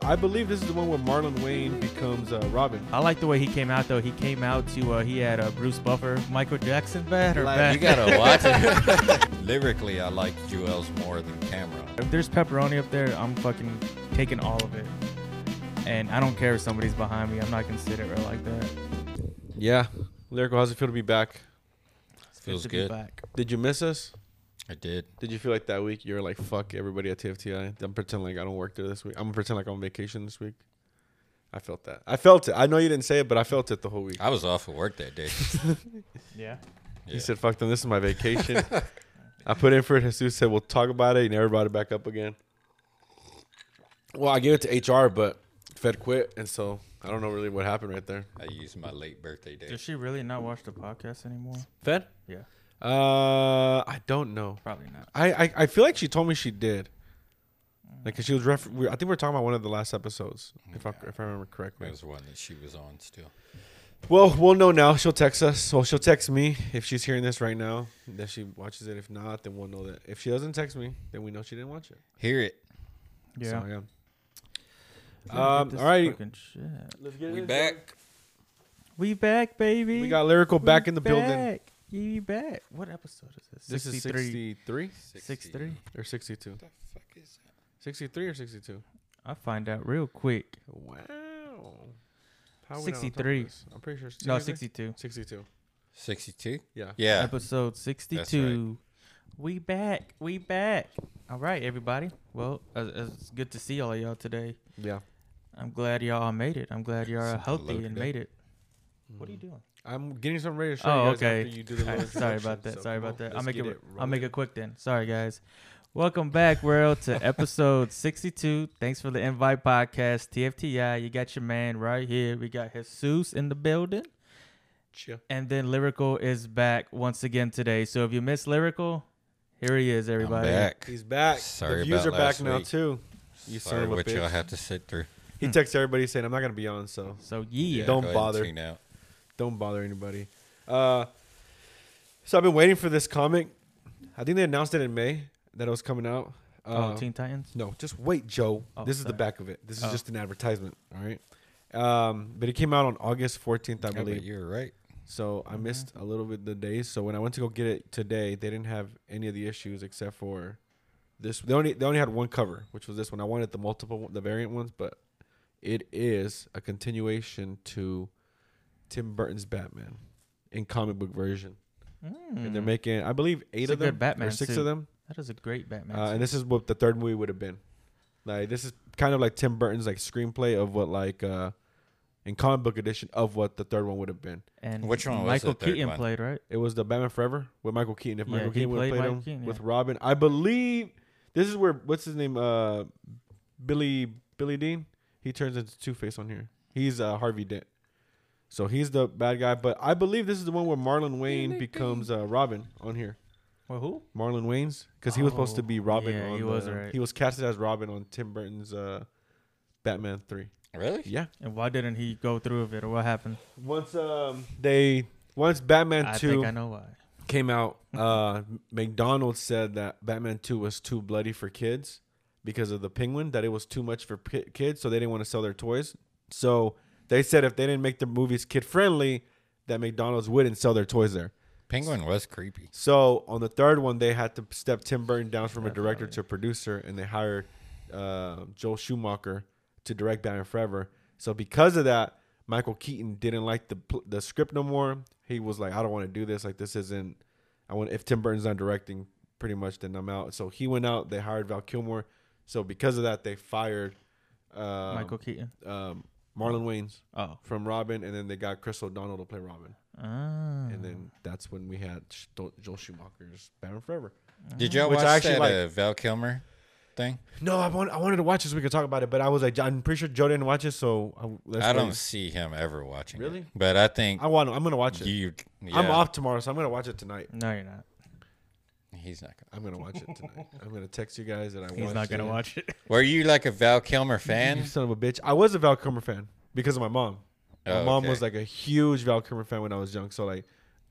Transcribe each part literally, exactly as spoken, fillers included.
I believe this is the one where Marlon Wayne becomes uh, Robin. I like the way he came out though. He came out to uh, he had uh, Bruce Buffer, Michael Jackson bad or Like, bad. You gotta watch it. Lyrically, I like Jewels more than Cameron. If there's pepperoni up there, I'm fucking taking all of it. And I don't care if somebody's behind me. I'm not considerate or like that. Yeah. Lyrical, how's it feel to be back? Feels to be good. back. Did you miss us? I did. Did you feel like that week you were like, fuck everybody at T F T I? I'm pretending like I don't work there this week. I'm gonna pretend like I'm on vacation this week. I felt that. I felt it. I know you didn't say it, but I felt it the whole week. I was off of work that day. Yeah. He said, fuck them. This is my vacation. I put in for it. Jesus said, we'll talk about it. He never brought it back up again. Well, I gave it to H R, but Fed quit. And so I don't know really what happened right there. I used my late birthday day. Does she really not watch the podcast anymore? Fed? Yeah. Uh, I don't know. Probably not. I, I, I feel like she told me she did. Like, 'cause she was refer- we, I think we were talking about one of the last episodes, if I if I remember correctly. It was one that she was on still. Well, we'll know now. She'll text us. Well, she'll text me if she's hearing this right now. That she watches it. If not, then we'll know that. If she doesn't text me, then we know she didn't watch it. Hear it. Yeah. So, yeah. Gotta Um, get this all right. fucking shit. Let's get We back. We back, baby. We got Lyrical We back in the back. building. We back. What episode is this? This is sixty-three sixty-three. or sixty-two. What the fuck is that? sixty-three or sixty-two. I'll find out real quick. Wow. How are we not on top of sixty-three. this? I'm pretty sure. No, sixty-three? sixty-two. sixty-two. sixty-two? Yeah. Yeah. Episode sixty-two. We back. We back. All right, everybody. Well, uh, it's good to see all of y'all today. Yeah. I'm glad y'all made it. I'm glad y'all are Something healthy loaded and up. made it. What are you doing? I'm getting something ready to show Oh, you guys okay. after you do the All little right, sorry about introduction. that. So Sorry come about on, that. I'll let's make get it. I'll rolling. make it quick then. Sorry, guys. Welcome back, world, to episode sixty-two. Thanks for the invite, podcast T F T I. You got your man right here. We got Jesus in the building, Chill. and then Lyrical is back once again today. So if you missed Lyrical, here he is, everybody. I'm back. He's back. Sorry the views about are back last now week. too. You son Sorry of a what y'all bitch. have to sit through. He texts everybody saying, "I'm not gonna be on, so So yeah, Don't go ahead and bother. tune out. don't bother anybody." Uh, so I've been waiting for this comic. I think they announced it in May that it was coming out. Uh, oh, Teen Titans. No, just wait, Joe. Oh, this is the sorry. back of it. This is Oh. just an advertisement. All right. Um, but it came out on August fourteenth, I Yeah, but believe. you're right. So I missed a little bit the days. So when I went to go get it today, they didn't have any of the issues except for this. They only they only had one cover, which was this one. I wanted the multiple, the variant ones, but it is a continuation to Tim Burton's Batman in comic book version, and they're Mm. making, I believe, eight It's a of them good Batman or six suit. of them. That is a great Batman. Uh, suit. and this is what the third movie would have been. Like this is kind of like Tim Burton's like screenplay of what like uh in comic book edition of what the third one would have been. and Which one was Michael the third Keaton one? played, right? It was the Batman Forever with Michael Keaton. If Yeah, Michael he Keaton would have played played Michael him Keaton, with yeah. Robin, I believe this is where what's his name? Uh, Billy Billy Dean. He turns into Two Face on here. He's uh, Harvey Dent. So he's the bad guy. But I believe this is the one where Marlon Wayne becomes uh, Robin on here. Well, who? Marlon Wayne's because he was supposed to be Oh, Robin. yeah, on he the- was, right. He was casted as Robin on Tim Burton's uh, Batman three. Really? Yeah. And why didn't he go through with it, or what happened? Once um they once Batman I two think I know why. came out, uh, McDonald's said that Batman two was too bloody for kids because of the penguin, that it was too much for ki- kids, so they didn't want to sell their toys. So they said if they didn't make the movies kid friendly, that McDonald's wouldn't sell their toys there. Penguin was creepy. So on the third one, they had to step Tim Burton down from a director Definitely. to a producer, and they hired uh, Joel Schumacher to direct Batman Forever. So because of that, Michael Keaton didn't like the pl- the script no more. He was like, I don't want to do this. Like this isn't. I want if Tim Burton's not directing, pretty much, then I'm out. So he went out. They hired Val Kilmer. So because of that, they fired uh, Michael Keaton. um, Marlon Wayans Oh. from Robin, and then they got Chris O'Donnell to play Robin. Ah. And then that's when we had Sh- Joel Schumacher's Batman Forever. Did y'all Which I watch actually that like. uh, Val Kilmer thing? No, I want I wanted to watch it so we could talk about it, but I was like, I'm pretty sure Joe didn't watch it, so I, let's I don't wait. see him ever watching it. Really? But I think I want. I'm gonna watch it. you. Yeah, I'm off tomorrow, so I'm gonna watch it tonight. No, you're not. He's not gonna. I'm gonna watch it tonight. I'm gonna text you guys that I. He's watched not gonna it. watch it. Were you like a Val Kilmer You fan? son of a bitch. I was a Val Kilmer fan because of my mom. My Oh, mom okay. was like a huge Val Kilmer fan when I was young. So like,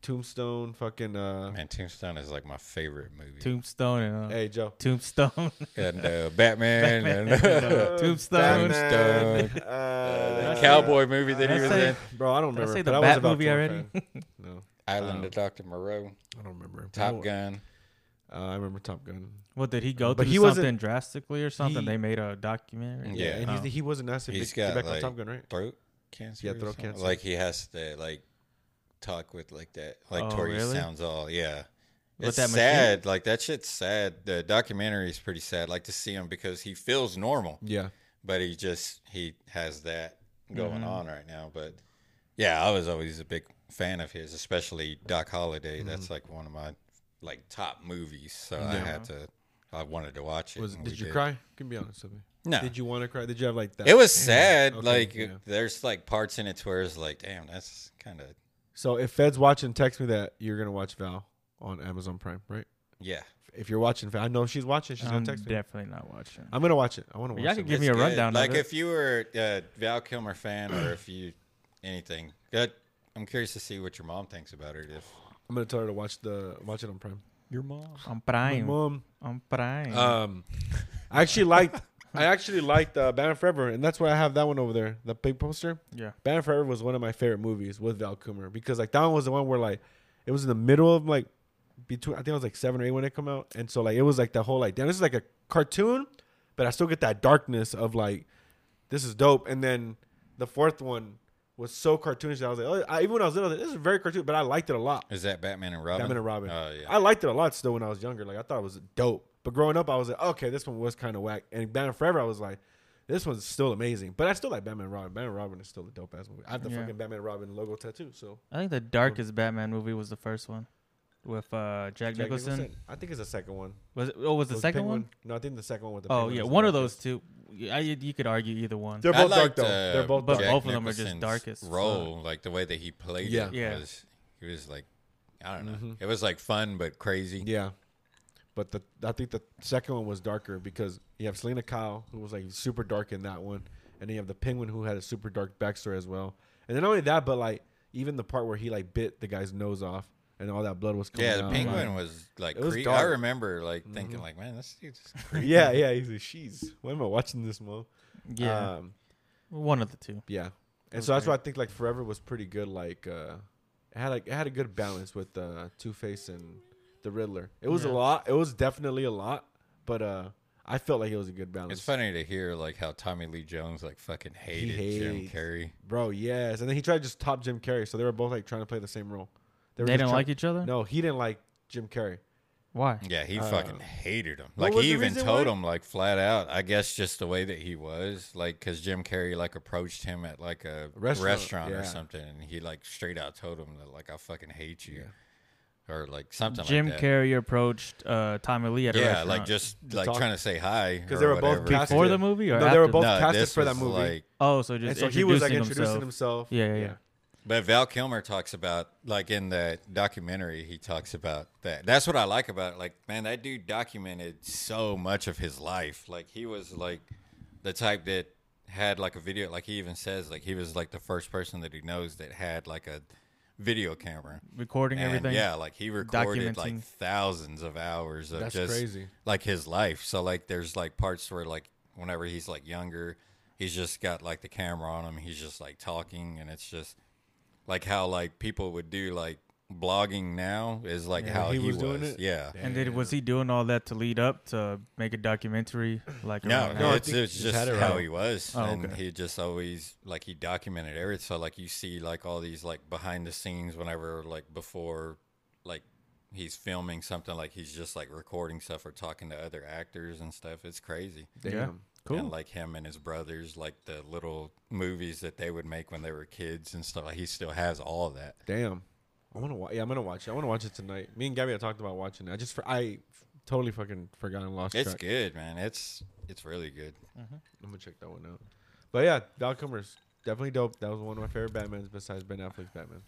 Tombstone, fucking. Uh, Man, Tombstone is like my favorite movie. Tombstone and uh, hey Joe. Tombstone. and uh, Batman, and Uh, Tombstone. Batman, Tombstone. uh, Uh, the I cowboy movie that I he was say- in. Bro, I don't Did I remember. say but the I was Bat a Val movie Kilmer already? fan. No, Island Um, of Doctor Moreau. I don't remember. Top I, Gun. Uh, I remember Top Gun. What did he go But through he something wasn't- drastically or something? he- they made a documentary. Yeah. and Oh. he's, he wasn't asked to He's get got, back on like, Top Gun, right? Throat cancer. Yeah, or throat something? cancer. Like he has to like talk with like that, like Oh, to where he really? sounds all yeah. With It's that machine? sad. Like that shit's sad. The documentary is pretty sad. Like to see him because he feels normal, Yeah. but he just he has that going Mhm. on right now. But yeah, I was always a big fan of his, especially Doc Holliday. That's like one of my like top movies. So I Yeah. had to. I wanted to watch it. Was and did we you did. cry? You can be honest with me. No. Did you want to cry? Did you have like that? It was sad. Okay, like yeah. there's like parts in it to where it's like, damn, that's kind of So if Fed's watching, text me that you're gonna watch Val on Amazon Prime, right? yeah. If you're watching, Val, I know she's watching. She's I'm gonna text me. definitely not watching. I'm gonna watch it. I want to But watch y'all it. could give It's me a good. rundown Like of it. if you were a Val Kilmer fan or if you anything. Good. I'm curious to see what your mom thinks about it. If I'm gonna tell her to watch the watch it on Prime. your mom. On My Prime. mom. On Prime. Um, I actually liked. I actually liked uh, Batman Forever, and that's why I have that one over there. The big poster. yeah. Batman Forever was one of my favorite movies with Val Kilmer because like that one was the one where like it was in the middle of like between I think it was like seven or eight when it come out, and so like it was like the whole like damn, this is like a cartoon, but I still get that darkness of like this is dope. And then the fourth one was so cartoonish that I was like, oh, I, even when I was little, I was like, this is very cartoon, but I liked it a lot. Is that Batman and Robin? Batman and Robin. Oh yeah. I liked it a lot still when I was younger. Like I thought it was dope, but growing up, I was like, okay, this one was kind of whack. And Batman Forever, I was like, this one's still amazing. But I still like Batman and Robin. Batman and Robin is still a dope ass movie. I have the Yeah. fucking Batman and Robin logo tattoo. So I think the darkest Batman movie was the first one with uh, Jack, Jack Nicholson. Nicholson, I think it's the second one. Was it? Oh, was the Was second Penguin? one? No, I think the second one with the. Oh Penguin yeah, is one the of those darkest. two. I, you could argue either one. They're I both dark liked, though. uh, They're both But dark. Jack both of them are just Nicholson's darkest as role, like the way that he played Yeah. it Yeah. was he was like I don't know. Mhm. It was like fun but crazy. Yeah, but the I think the second one was darker because you have Selena Kyle who was like super dark in that one, and then you have the Penguin who had a super dark backstory as well. And then not only that, but like even the part where he like bit the guy's nose off and all that blood was coming Yeah, the out. penguin like- was like It was cre- I dark. remember like thinking Mhm. like, man, this dude's creepy. yeah, yeah. He's like, she's. Why am I watching this, mo? Yeah, Um, one of the two. yeah. And was so that's great. why I think like Forever was pretty good. Like uh, it had like it had a good balance with uh, Two Face and the Riddler. It was Yeah. a lot. It was definitely a lot, but uh, I felt like it was a good balance. It's funny to hear like how Tommy Lee Jones like fucking hated Jim hates- Carrey. Bro, yes. And then he tried to just top Jim Carrey, so they were both like trying to play the same role. They, were didn't just try- like each other. No, he didn't like Jim Carrey. Why? Yeah, he Uh, fucking hated him. what Like was he the even reason told why? him like flat out. I guess just the way that he was, like, because Jim Carrey like approached him at like a Restaurant, restaurant, yeah. or something, and he like straight out told him that like I fucking hate you, Yeah. or like something Jim like that. Carrey approached uh, Tommy Lee at a Yeah, restaurant. like just To like talk- trying to say hi Because or they were both whatever. casted. before the movie or No, after they were the- both No, casted this for that was, movie. like- Oh, so just And so he was like introducing introducing himself. himself. Yeah, yeah, yeah. But Val Kilmer talks about, like in the documentary, he talks about that. That's what I like about it. Like, man, that dude documented so much of his life. Like, he was like the type that had like a video. Like, he even says, like, he was like the first person that he knows that had like a video camera. Recording And everything. yeah, like he recorded Documenting. like thousands of hours of That's just crazy. like his life. So like there's like parts where like whenever he's like younger, he's just got like the camera on him. He's just like talking, and it's just like how like people would do like blogging now is like Yeah, how he he, was was. doing it? Yeah. And did was he doing all that to lead up to make a documentary? Like No, around no, that? it's, think it's he just just had it how right. he was, Oh, and okay. he just always like he documented everything. So like you see like all these like behind the scenes whenever like before like he's filming something, like he's just like recording stuff or talking to other actors and stuff. It's crazy. Damn. Yeah. Cool. And like him and his brothers, like the little movies that they would make when they were kids and stuff. Like he still has all of that. Damn. I want to watch. Yeah, I'm gonna watch it. I want to watch it tonight. Me and Gabby had talked about watching it. I just for, I totally fucking forgot and lost It's track. good, man. It's it's really good. I'm gonna check that one out. But yeah, Val Kilmer's definitely dope. That was one of my favorite Batmans besides Ben Affleck's Batman.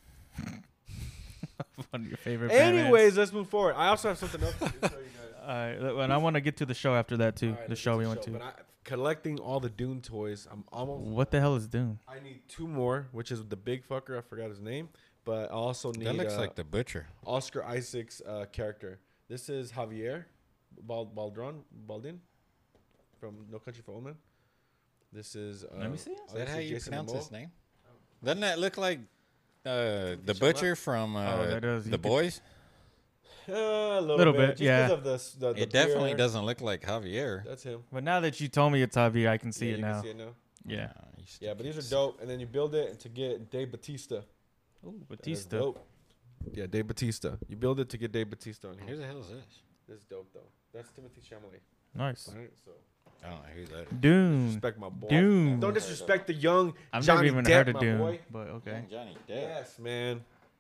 One of your favorite. Anyways, let's move forward. I also have something else to show you guys. Batmans. all right, and I want to get to the show after that too. All right, the let's show get we to went show. to. But I, collecting all the Dune toys, I'm almost. What the hell is Dune? I need two more, which is the big fucker. I forgot his name, but I also need That looks uh, like the butcher. Oscar Isaac's uh, character. This is Javier Bal- Baldron Baldin from No Country for Old Men. This is. Uh, Let me see. Is oh, that this how you Jason pronounce Momoa. his name? Doesn't that look like uh, the Shut butcher from uh, Oh, that does. You The could- Boys? Uh, a little, Little bit, bit, just yeah. because of the, the, the It definitely beard. doesn't look like Javier. That's him. But now that you told me it's Javier, I can see yeah, it you now. Can see it now. Yeah. Uh, you still Yeah, but these can't are see. dope. And then you build it to get Dave Batista. Ooh, That is Batista. dope. Yeah, Dave Batista. You build it to get Dave Batista on Who here. the hell is this? This is dope though. That's Timothy Chalamet. Nice. Right? So I don't know who that is. Dune. disrespect my boy. Doom. Don't disrespect the young I've Johnny never even Depp, heard of my Dune, boy. but okay. Young Johnny Depp. Yes, man.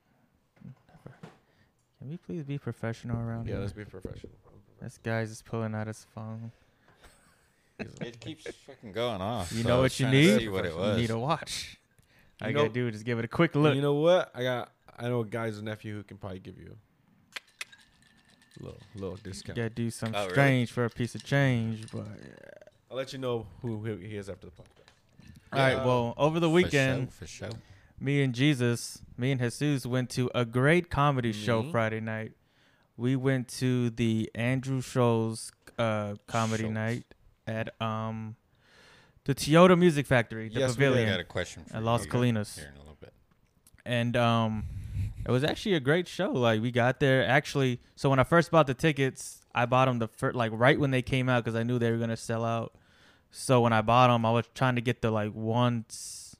Can we please be professional around Yeah, here? let's be professional. This guy's just pulling out his phone. It keeps fucking going off. You so know I what was you trying to need? See what it You was. need a watch. All You you gotta know- do is just give it a quick look. You know what? I got. I know a guy's nephew who can probably give you a little little discount. You gotta do something Oh, really? strange for a piece of change, but I'll let you know who he he is after the podcast. all right. Yeah. Well, over the weekend, For sure. For sure. me and Jesus, me and Jesus went to a great comedy show Me? Friday night. We went to the Andrew Schultz uh, comedy Schultz. night at um the Toyota Music Factory, the Yes, we did. I Pavilion, got a question for at you Las here Colinas. in a little bit. And um it was actually a great show. Like we got there actually. So when I first bought the tickets, I bought them the fir- like right when they came out because I knew they were gonna sell out. So when I bought them, I was trying to get the like once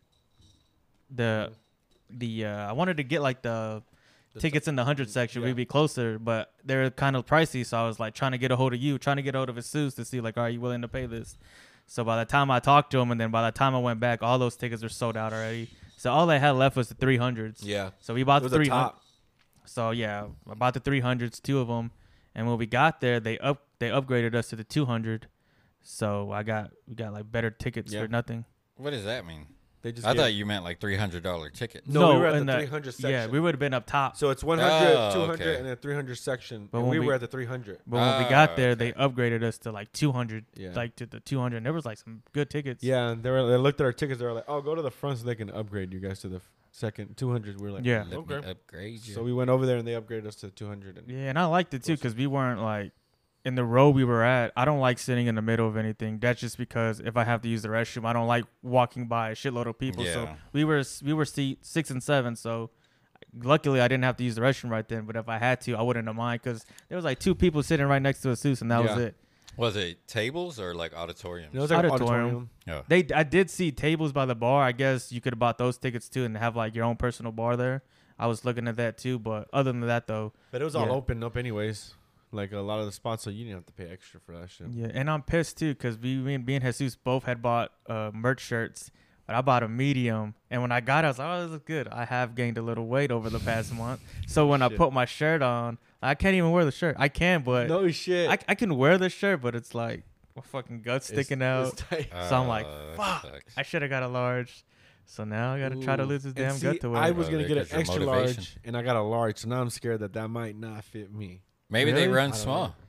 the the uh, I wanted to get like the, The tickets in the hundred section. yeah. We'd be closer, but they're kind of pricey. So I was like trying to get a hold of you, trying to get a hold of Jesus to see like, are you willing to pay this? So by the time I talked to him, and then by the time I went back, all those tickets were sold out already. So all they had left was the three hundreds. Yeah, So we bought it the was a three hundred. top. So yeah, I bought the three hundreds, two of them, and when we got there, they up they upgraded us to the two hundred. So I got we got like better tickets Yeah. for nothing. What does that mean? They just. I gave- thought you meant like three hundred dollar tickets. No, we were at in the three hundred section. Yeah, we would have been up top. So it's one hundred, Oh, two hundred, okay. and then three hundred section. But and when we, we- were at the three hundred. But when we Ah, got there, okay. they upgraded us to like two hundred, Yeah. like to the two hundred. And there was like some good tickets. Yeah, and they were. They looked at our tickets. They were like, "Oh, go to the front so they can upgrade you guys to the f- second two hundred." We were like, Yeah. Let okay." me upgrade you. So we went over there and they upgraded us to two hundred. And Yeah, and I liked it too because we weren't like in the row we were at. I don't like sitting in the middle of anything. That's just because if I have to use the restroom, I don't like walking by a shitload of people. So Yeah. we were we were seat six and seven. So luckily I didn't have to use the restroom right then. But if I had to, I wouldn't have mind because there was like two people sitting right next to a Seuss, and that was Yeah. it. Was it tables or like auditoriums? it was like Auditorium. auditorium. Oh. They I did see tables by the bar. I guess you could have bought those tickets too and have like your own personal bar there. I was looking at that too. But other than that though, But it was all Yeah. open up anyways. Like a lot of the spots, so you didn't have to pay extra for that shit. yeah, and I'm pissed too because we, me and me and Jesus both had bought uh, merch shirts, but I bought a medium, and when I got it, I was like, "Oh, this is good." I have gained a little weight over the past month, so when I Shit. put my shirt on, I can't even wear the shirt. I can, but No shit. I, I can wear the shirt, but it's like my fucking guts It's- sticking out. it's tight. So I'm like, Uh, that fuck. sucks. I should have got a large, so now I gotta try to Ooh. lose this And damn see, gut to wear. I it. was Oh, gonna there get an goes your extra motivation. large, and I got a large, so now I'm scared that that might not fit me. Maybe they Really? run I don't small. know.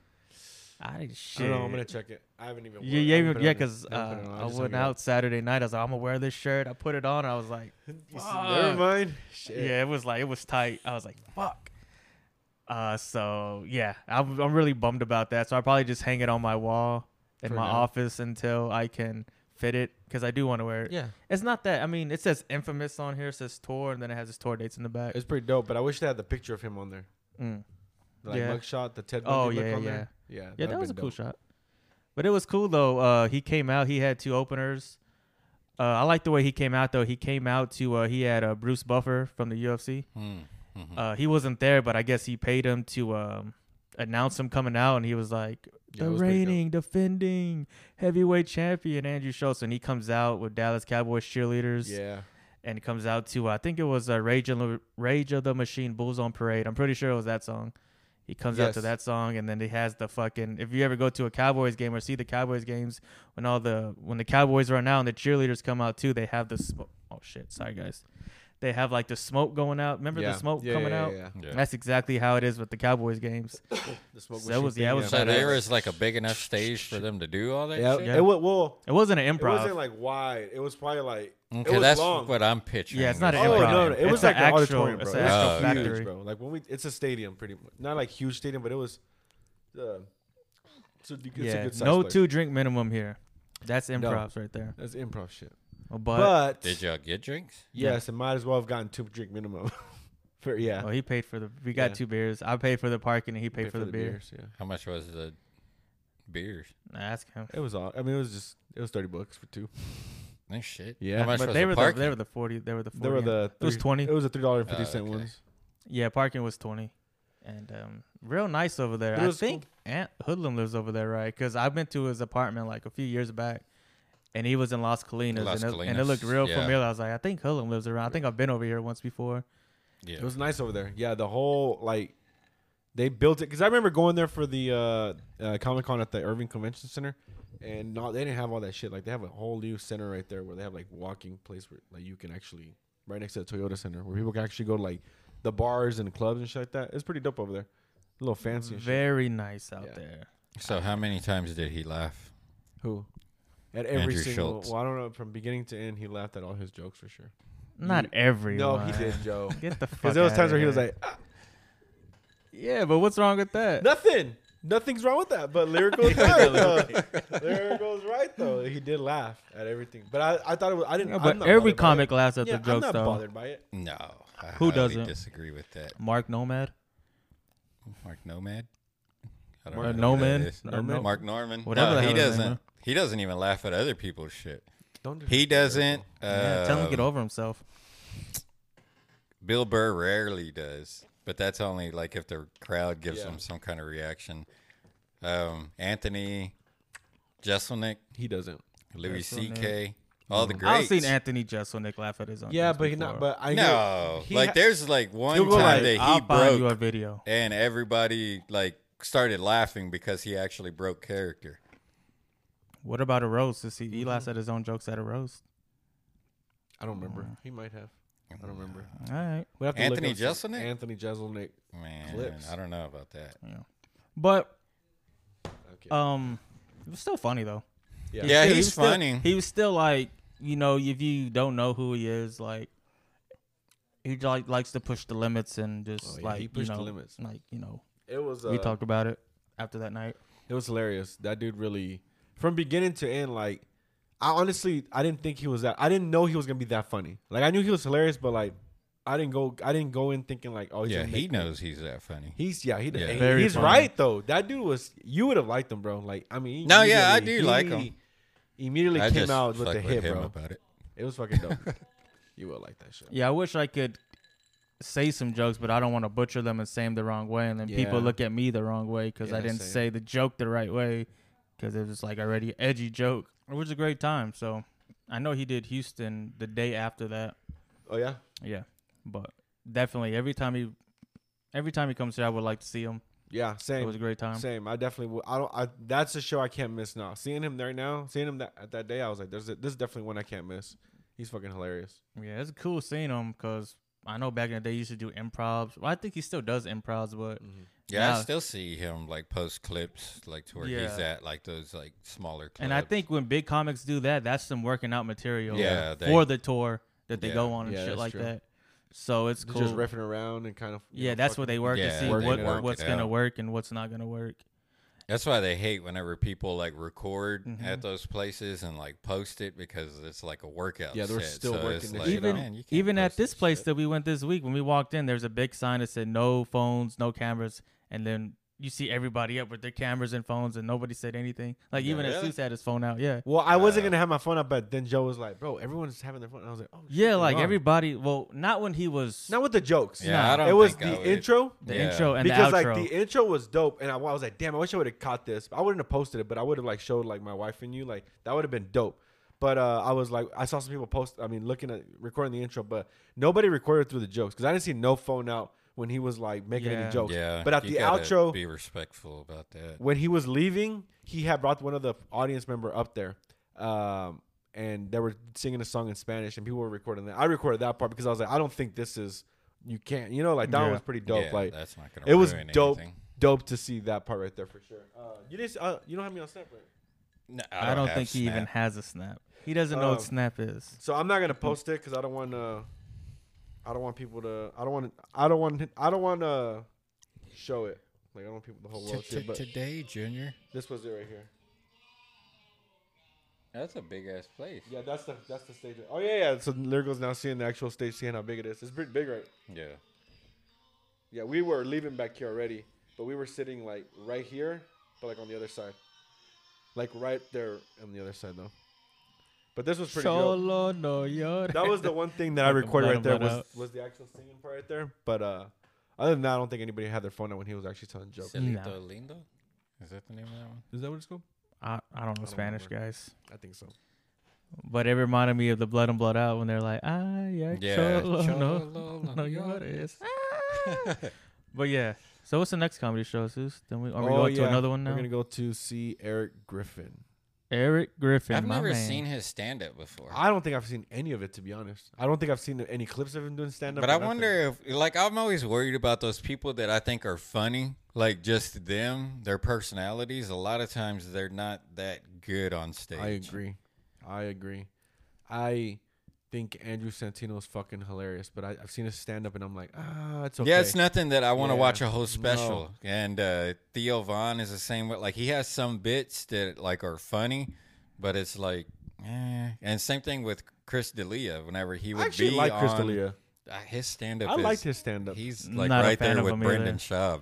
I I shit. don't know. I'm gonna check it. I haven't even. Yeah, worn- I yeah, haven't yeah, put it yeah. on. Because I haven't put it uh, on. I just went hung it up. out Saturday night. I was like, I'm gonna wear this shirt. I put it on. And I was like, You see, fuck. Never mind. Shit. yeah, it was like it was tight. I was like, fuck. Uh, so yeah, I'm I'm really bummed about that. So I'll probably just hang it on my wall in For my now. office until I can fit it because I do want to wear it. Yeah, It's not that. I mean, it says Infamous on here. It says tour, and then it has his tour dates in the back. it's pretty dope. But I wish they had the picture of him on there, Mm. the, like Yeah. mugshot, the Ted Oh, Bundy look yeah, on yeah. there. Yeah, Yeah, that'd that was a been cool dope. shot. But it was cool though. Uh, he came out. He had two openers. Uh, I like the way he came out though. He came out to. Uh, he had uh, Bruce Buffer from the U F C. Hmm. Mhm. Uh, he wasn't there, but I guess he paid him to um, announce him coming out, and he was like, Yeah, "The it was pretty dope. reigning, defending heavyweight champion Andrew Schultz," and he comes out with Dallas Cowboys cheerleaders, Yeah, and comes out to I think it was uh, Rage of the Rage of the Machine Bulls on Parade. I'm pretty sure it was that song. He comes out to Yes. that song, and then he has the fucking. If you ever go to a Cowboys game or see the Cowboys games, when all the when the Cowboys run out and the cheerleaders come out too, they have the smoke. Oh shit! Sorry guys. they have like the smoke going out. Remember Yeah. the smoke Yeah, coming yeah, out? yeah, Yeah. That's exactly how it is with the Cowboys games. The smoke So that was- machine yeah, it thing, was So But there it- was like a big enough stage for them to do all that Yeah, shit. Yeah. it was well. It wasn't an It improv. wasn't like wide. It was probably like it Okay, was that's long. what I'm picturing. Yeah, it's not is an Oh like improv. no, no, it It's was an like an actual- auditorium, bro. it's It an was actual huge, factory. bro. Like when we, it's a stadium, pretty much. Not like huge stadium, but it was. Uh, it's a, it's a yeah, good size no place. two drink minimum here. That's No. improvs right there. That's improv shit. But, But, Did y'all get drinks? yes, it might as well have gotten two drink minimum. For yeah, oh, he paid for the. We got Yeah. two beers. I paid for the parking, and he paid Pay for, the, beer. beers, yeah, How much was the beers? Nah, ask him. it was all. I mean, it was just it was thirty bucks for two. No shit. Yeah. How much But was they the were the, parking? they were the forty. They were the forty. There were the It was three- twenty. It was a three dollar and fifty Oh, cent okay. ones. Yeah, parking was twenty, and um, real nice over there. It I was think Aunt Hoodlum lives over there, right? Because I've been to his apartment like a few years back, and he was in Las Colinas, Las and, it, and it Colinas, looked real yeah. familiar. I was like, I think Hoodlum lives around. I think I've been over here once before. Yeah. It was nice over there. Yeah, the whole like they built it because I remember going there for the uh, uh, Comic Con at the Irving Convention Center, and no, they didn't have all that shit. Like they have a whole new center right there where they have like walking place where like you can actually right next to the Toyota Center where people can actually go to like the bars and clubs and shit like that. It's pretty dope over there. A little fancy. And shit. Very nice out Yeah. there. So how many times did he laugh? Who? At every Andrew single. Schultz. Well, I don't know. From beginning to end, he laughed at all his jokes for sure. Not every. No, he did, Joe. Get the fuck. Because there was outta times where he was here. like, ah, "Yeah, but what's wrong with that?" nothing. Nothing's wrong with that. But Lyrical's right, though. Lyrical's right, though. He did laugh at everything. But I, I thought it was, I didn't, Yeah, I'm but not every bothered by comic it. laughs at Yeah, the jokes, I'm not though. bothered by it. No. I Who highly doesn't? disagree with that. Mark Nomad. Mark Nomad? I don't Mark know who that Norman? is. Or No- Mark Norman? Whatever No, the he hell his name doesn't. is. He doesn't even laugh at other people's shit. Don't do He that. doesn't. Uh, Yeah, tell him to get over himself. Bill Burr rarely does, but that's only like if the crowd gives Yeah. him some kind of reaction. Um, Anthony Jeselnik, He doesn't. Louis C Jeselnik. K, all the Mhm. greats. I've seen Anthony Jeselnik laugh at his own. Yeah, jokes but he before. not. But I No, he like ha- there's like one He'll time go like, that he I'll find you a broke video. and everybody like started laughing because he actually broke character. What about a roast? Does he, Mm-hmm. he laughs at his own jokes at a roast? I don't remember. He might have. I don't remember. All right. We have to look Anthony up some- Jeselnik? Anthony Jeselnik. Man, Clips. I don't know about that. Yeah. But Okay. um, it was still funny though. yeah. Yeah, Still- he he's was still- funny. he was still like, you know, if you don't know who he is, like he like likes to push the limits and just Oh, yeah, like he pushed you the know, limits. like you know, It was. Uh, we talked about it after that night. It was hilarious. That dude really, from beginning to end, like, I honestly, I didn't think he was that. I didn't know he was gonna be that funny. Like, I knew he was hilarious, but like, I didn't go. I didn't go in thinking like, oh, he's Yeah, gonna he make- knows he's that funny. He's yeah, he Yeah. and Very he's funny. right though. That dude was. You would have liked him, bro. Like, I mean, No, yeah, I immediately- do like he him. Immediately I came just out with fuck the with hit, him bro. about it. It was fucking dope. You will like that shit. Yeah, I wish I could say some jokes, but I don't want to butcher them and say them the wrong way, and then people Yeah. look at me the wrong way because I Yeah, didn't same. say the joke the right way because it was like already edgy joke. It was a great time. So I know he did Houston the day after that. Oh yeah. Yeah, but definitely every time he, every time he comes here, I would like to see him. Yeah. It Same. was a great time. Same. I definitely. Will. I don't. I. That's a show I can't miss now. Seeing him there now, seeing him that at that day, I was like, "There's a, this is definitely one I can't miss." He's fucking hilarious. Yeah, it's cool seeing him because I know back in the day he used to do improvs. Well, I think he still does improvs, but Yeah, Yeah. I still see him like post clips, like to where he's Yeah. at, like those like smaller clubs. and I think when big comics do that, that's some working out material Yeah, they- for the tour that they Yeah. go on and Yeah, shit that's like true. that. So it's They're cool. just riffing around and kind of. you yeah, know, that's what they fucking- work Yeah, to see working what it out. what's Work it gonna out. work and what's not gonna work. that's why they hate whenever people like record Mhm. at those places and like post it because it's like a workout. Yeah, they're set. still So working it's this like, shit even out. man, you can't even at post this place shit. that we went this week, when we walked in, there's a big sign that said no phones, no cameras, and then you see everybody up with their cameras and phones, and nobody said anything. Like Yeah, even really? Jesus had his phone out. Yeah, Well, I wasn't Uh, gonna have my phone up, but then Joe was like, "Bro, everyone's having their phone." And I was like, "Oh, shit, yeah, they like are." everybody. Well, not when he was Not with the jokes. Yeah, Nah. I don't. it was think I the would- intro. the Yeah. intro and Because the like outro. the intro was dope, and I, I was like, "Damn, I wish I would have caught this." I wouldn't have posted it, but I would have like showed like my wife and you, like that would have been dope. But uh, I was like, I saw some people post. I mean, looking at recording the intro, but nobody recorded through the jokes because I didn't see no phone out when he was like making Yeah. any jokes. Yeah, But at you the gotta outro, be respectful about that. when he was leaving, he had brought one of the audience member up there, um, and they were singing a song in Spanish, and people were recording that. I recorded that part because I was like, I don't think this is you can't, you know, like that Yeah. one was pretty dope. Yeah, like that's not gonna it was ruin dope, anything. dope to see that part right there for sure. Uh, you didn't, uh, you don't have me on Snap, right? No, I don't, have think he even Snap. has a Snap. He doesn't know Um, what Snap is. So I'm not gonna post it because I don't want to. I don't want people to. I don't want. I don't want. I don't want to show it. Like I don't want people the whole world to see it. But Today, Junior. this was it right here. That's a big ass place. Yeah, that's the that's the stage. Oh yeah, yeah. So Lyrical's now seeing the actual stage, seeing how big it is. It's pretty big, right? Yeah. Yeah, we were leaving back here already, but we were sitting like right here, but like on the other side, like right there on the other side though. But this was pretty dope. Solo no llores. That was the one thing that I Let 'em recorded let right 'em there let was out. was the actual singing part right there. But uh, other than that, I don't think anybody had their phone out when he was actually telling jokes. Celito No. Lindo? Is that the name of that one? Is that what it's called? I, I don't know don't Spanish, remember. guys. I think so. But it reminded me of the Blood and Blood Out when they're like, ah, yeah, Yeah. cholo, no, Cholo, no no llores. Ah. But yeah. So what's the next comedy show, Sus? Then we are we Oh, going to yeah. another one now? We're gonna go to see Eric Griffin. Eric Griffin. I've my never man. seen his stand up before. I don't think I've seen any of it, to be honest. I don't think I've seen any clips of him doing stand up. But I wonder if, like, I'm always worried about those people that I think are funny, like just them, their personalities. A lot of times they're not that good on stage. I agree. I agree. I think Andrew Santino is fucking hilarious, but I, I've seen his stand up and I'm like, ah, it's okay. Yeah, it's nothing that I want to Yeah. watch a whole special. No. And uh, Theo Vaughn is the same way. Like, he has some bits that like are funny, but it's like, eh. And same thing with Chris D'Elia. Whenever he would I actually be like Chris on, D'Elia. uh, his stand up. I is, liked his stand up. He's like Not a right fan there of with him Brendan either. Schaub.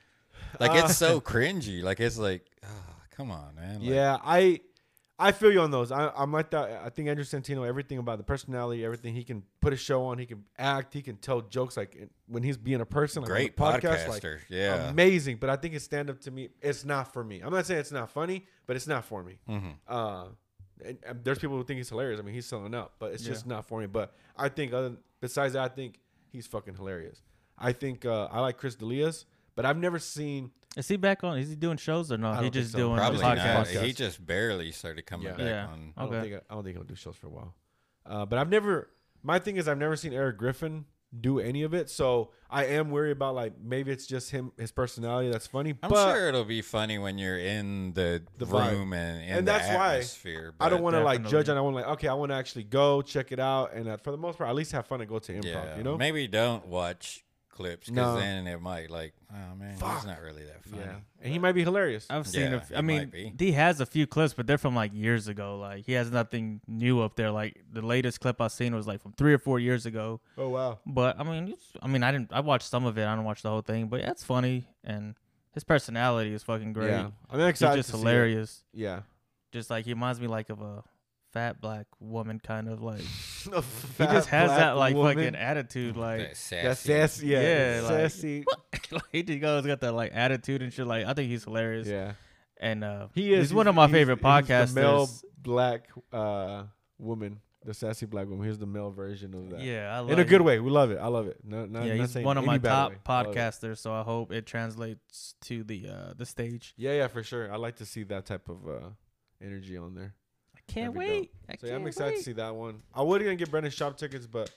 Like, Uh, it's so cringy. Like, it's like, oh, come on, man. Like, Yeah, I I feel you on those. I, I'm like that. I think Andrew Santino, everything about the personality, everything, he can put a show on, he can act, he can tell jokes like in- when he's being a person. Like great on the podcast, podcaster. like, yeah. amazing. But I think his stand up to me, it's not for me. I'm not saying it's not funny, but it's not for me. Mhm. Uh, and, and there's people who think he's hilarious. I mean, he's selling out, but it's just not for me. But I think other besides that, I think he's fucking hilarious. I think uh, I like Chris D'Elia's, but I've never seen. Is he back on? Is he doing shows or no? I He don't think just so. doing Probably the not. podcast. podcast. He just barely started coming Yeah. back Yeah. on. I don't Okay. think I don't think he'll do shows for a while. Uh, but I've never. My thing is, I've never seen Eric Griffin do any of it, so I am worried about like maybe it's just him, his personality that's funny. I'm but sure it'll be funny when you're in the, The vibe. room and in And the that's why atmosphere. I don't but want to like Definitely. judge, and I want to like okay, I want to actually go check it out, and uh, for the most part, at least have fun and go to improv. Yeah, You know? maybe don't watch clips because No. then it might like, oh man, Fuck. he's not really that funny. Yeah, and he might be hilarious. I've seen. Yeah, a f- he I mean, might be. he has a few clips, but they're from like years ago. Like he has nothing new up there. Like the latest clip I've seen was like from three or four years ago. Oh wow. But I mean, it's, I mean, I didn't. I watched some of it. I didn't watch the whole thing, but yeah, it's funny and his personality is fucking great. Yeah, I'm He's excited. just to see it. hilarious. Yeah. Just like he reminds me like of a fat black woman, kind of like he he just has that like fucking attitude. Like That sassy. that sassy. Yeah, Yeah, like- sassy. like he just goes got that like attitude and shit. Like I think he's hilarious. Yeah, And uh, he is. He's one of my favorite he's podcasters. The male black uh, woman, the sassy black woman. Here's the male version of that. Yeah, I love in a good it. way. We love it. I love it. No, not, Yeah, not he's saying one of any my bad top way. I love it. podcasters, so I hope it translates to the uh, the stage. Yeah, yeah, for sure. I like to see that type of uh, energy on there. I can't That'd be wait. I So yeah, I'm can't excited wait. to see that one. I was gonna get Brendan Schaub tickets, but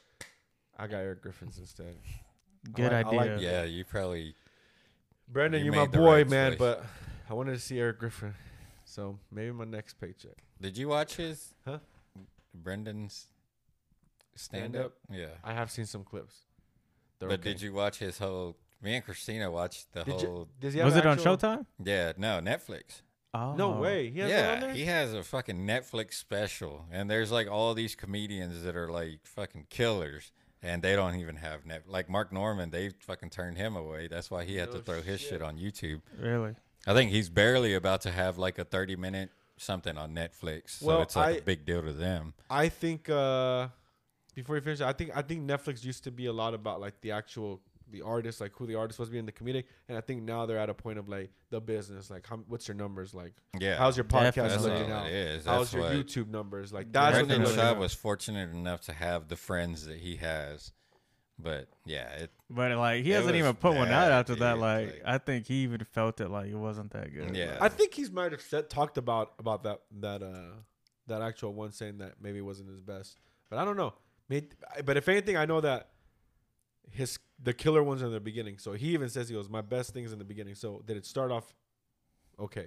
I got Eric Griffins instead. Good I like- I like- idea. Yeah, you probably. Brendan, You you're my made the boy, right man, choice. but I wanted to see Eric Griffin. So maybe my next paycheck. Did you watch his? Huh? Brendan's stand Stand-up? up. Yeah. I have seen some clips. They're But okay. did you watch his whole? Me and Christina watched the Did whole. you, does he have Was it on actual- Showtime? Yeah, no, Netflix. Oh No way. He has that on Yeah, there? he has a fucking Netflix special, and there's like all these comedians that are like fucking killers, and they don't even have net. Like Mark Norman, they fucking turned him away. That's why he had No to throw his shit. shit on YouTube. Really? I think he's barely about to have like a thirty minute something on Netflix, so Well, it's like I- a big deal to them. I think uh, before you finish, I think I think Netflix used to be a lot about like the actual the artist, like who the artist was being the comedic, and I think now they're at a point of like the business, like how, what's your numbers, like Yeah, how's your podcast Definitely. that's looking all out, it is. how's That's your what YouTube numbers, like that's what they're Brendan looking Schaub at. was fortunate enough to have the friends that he has, but yeah, it But like he It hasn't was even put one out bad, after that. dude. Like, Like- I think he even felt it like it wasn't that good. Yeah. I think he's might have said talked about about that that uh that actual one saying that maybe it wasn't his best. But I don't know. Maybe, but if anything, I know that his the killer ones are in the beginning. So he even says he goes, my best things in the beginning. So did it start off okay?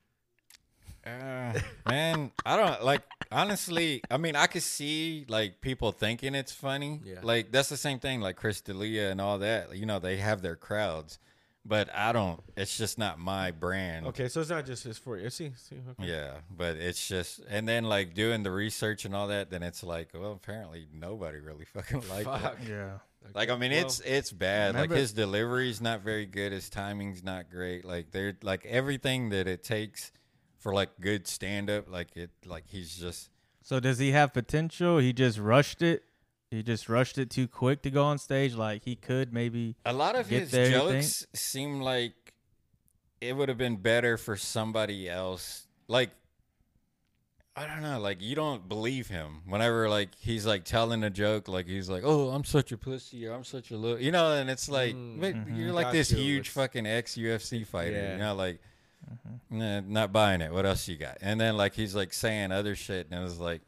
Uh, man, I don't like honestly. I mean, I could see like people thinking it's funny. Yeah. Like that's the same thing. Like Chris D'Elia and all that. You know, they have their crowds, but I don't. It's just not my brand. Okay, so it's not just his for you. See, see. Okay. Yeah, but it's just, and then like doing the research and all that. Then it's like, well, apparently nobody really fucking liked Fuck. it. Yeah. Okay. Like I mean, Well, it's it's bad. remember- Like his delivery's not very good. His timing's not great. Like they're like everything that it takes for like good stand up. Like it, like he's just. So does he have potential? He just rushed it. He just rushed it too quick to go on stage. Like he could maybe. A lot of Get his there, you jokes seem like it would have been better for somebody else. Like, I don't know. Like, you don't believe him whenever, like, he's, like, telling a joke. Like, he's like, oh, I'm such a pussy or I'm such a little. You know, and it's like, Mm. but Mhm. you're like Got this you. huge It's- fucking ex-U F C fighter. Yeah. You know, like, Mhm. nah, not buying it. What else you got? And then, like, he's, like, saying other shit. And it was like,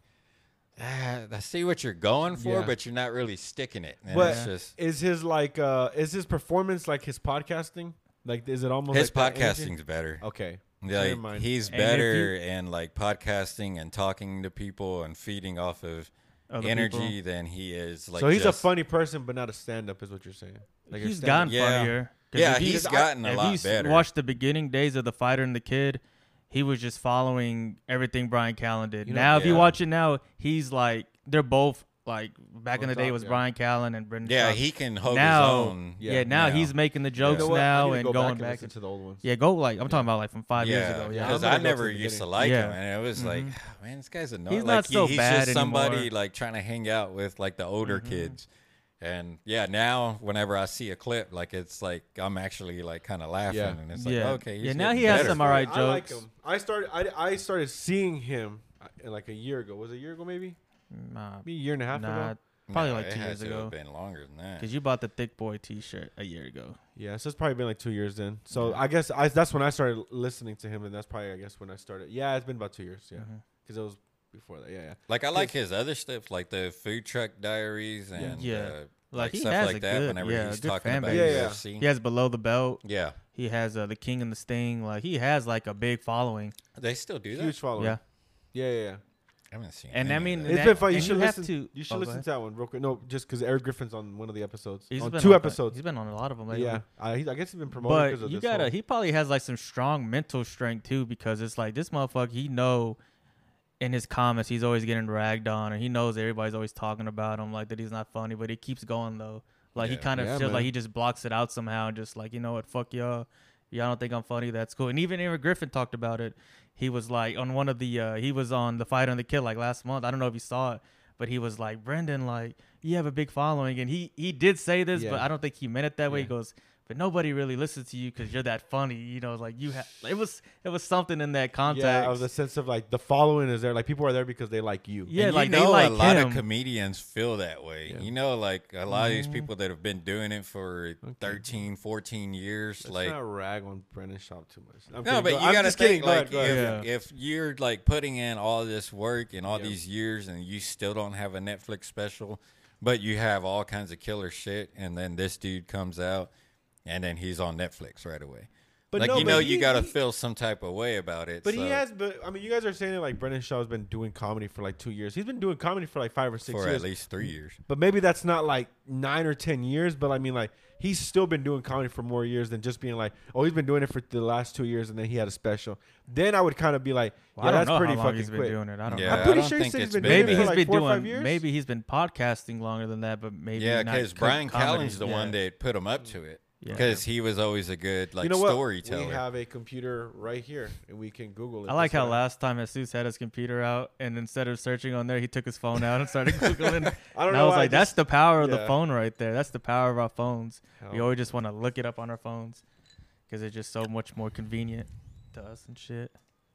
ah, I see what you're going for, Yeah. but you're not really sticking it. And But it's just. is his like uh is his performance like his podcasting? Like is it almost His like that energy? podcasting's better. Okay. Like Never mind. he's And if better in like podcasting and talking to people and feeding off of Other energy people. than he is like. so he's just- a funny person, but not a stand-up, is what you're saying. Like a He's stand-up- gotten Yeah. funnier. 'Cause Yeah, if you- he's I- gotten a if lot you s- better. Watched the beginning days of The Fighter and the Kid, he was just following everything Brian Callen did. You know- now, if you Yeah. watch it now, he's like they're both like back in On the day it top, was yeah. Brian Callen and Brendan. Yeah, Schaub. he can hold now, his own. yeah, Yeah, now now. he's making the You jokes know what? I now need to and go going back, back. and listen to the old ones. Yeah, go like I'm talking about like from five years Yeah, ago. Yeah, I'm because gonna I go never to the used to beginning. like Yeah. him, and it was Mhm. like, "Ah, man, this guy's annoying. He's like, not so he, he's bad just somebody anymore. like trying to hang out with like the older Mhm. kids." And yeah, now whenever I see a clip, like it's like I'm actually like kind of laughing, Yeah. and it's like, Yeah. okay, he's Yeah, now getting he has better. some alright I like jokes. him. I started I, I started seeing him uh, like a year ago. Was it a year ago maybe? Nah, Maybe a year and a half nah, ago. probably No, like it two had years to ago. have been longer than that. Because you bought the Thick Boy T-shirt a year ago. Yeah, so it's probably been like two years then. So Yeah. I guess I, that's when I started listening to him, and that's probably I guess when I started. Yeah, it's been about two years. Yeah, Mhm. because it was before that. Yeah, yeah. Like I like his other stuff, like the Food Truck Diaries and Yeah. uh, Like, like, he stuff has like a that. good- whenever yeah, he's good talking fan about base. Yeah, yeah. U F C, He has Below the Belt. yeah, He has uh, the King and the Sting. Like he has like a big following. they still do that. Huge following. Yeah. Yeah, yeah, yeah. I haven't seen. And any I of mean, that. And It's that- been fun. You and should you have listen. to- you should oh, go listen ahead. to that one real quick. No, just because Eric Griffin's on one of the episodes. He's on been two on- episodes. He's been on a lot of them lately. Yeah, I, he, I guess he's been promoted But because of you this. gotta. whole- He probably has like some strong mental strength too, because it's like this motherfucker. He know in his comments he's always getting ragged on, and he knows everybody's always talking about him like that he's not funny, but he keeps going though. Like he Yeah. kind of Yeah, feels man. like he just blocks it out somehow, and just like you know what, fuck y'all. Y'all don't think I'm funny? That's cool. And even Eric Griffin talked about it. He was like on one of the. Uh, he was on The Fighter and the Kid like last month. I don't know if you saw it. But he was like, Brendan, like, you have a big following. And he, he did say this, Yeah. but I don't think he meant it that way. Yeah. He goes, but nobody really listens to you because you're that funny. You know, like you have, it was, it was something in that context. Yeah, of the sense of like the following is there. Like people are there because they like you. Yeah, And like you they know, like a lot him. of comedians feel that way. Yeah. You know, like a lot of these Mhm. people that have been doing it for thirteen, fourteen years. Let's like, not rag on Brendan Schaub too much. I'm no, kidding. but Go- you I'm got to just think kidding. Go ahead, like go ahead. if, Yeah. if you're like putting in all this work and all Yeah. these years and you still don't have a Netflix special, but you have all kinds of killer shit, and then this dude comes out and then he's on Netflix right away. But like no, you but know, he- you got to he- feel some type of way about it. But so- he has, but I mean, you guys are saying it like Brendan Shaw's been doing comedy for like two years. He's been doing comedy for like five or six for years. at least three years. But maybe that's not like nine or ten years. But I mean, like he's still been doing comedy for more years than just being like, oh, he's been doing it for the last two years, and then he had a special. Then I would kind of be like, Well, yeah, I don't that's know pretty how long fucking he's been quick. doing it. I don't Yeah, know. I'm pretty I don't sure he think said he's it's been been doing Maybe it for he's like been four or doing. five years. Maybe he's been podcasting longer than that. But maybe Yeah, not because co- Brian comedy. Callen's the Yeah. one that put him up to it. Yeah. Because he was always a good like you know what? storyteller. We have a computer right here, and we can Google it. I like That's how why- last time Jesus had his computer out, and instead of searching on there, he took his phone out and started googling. I don't and know. I was why like, "That's just- the power of the yeah. phone right there. That's the power of our phones. Hell, We always just want to look it up on our phones because it's just so much more convenient to us and shit."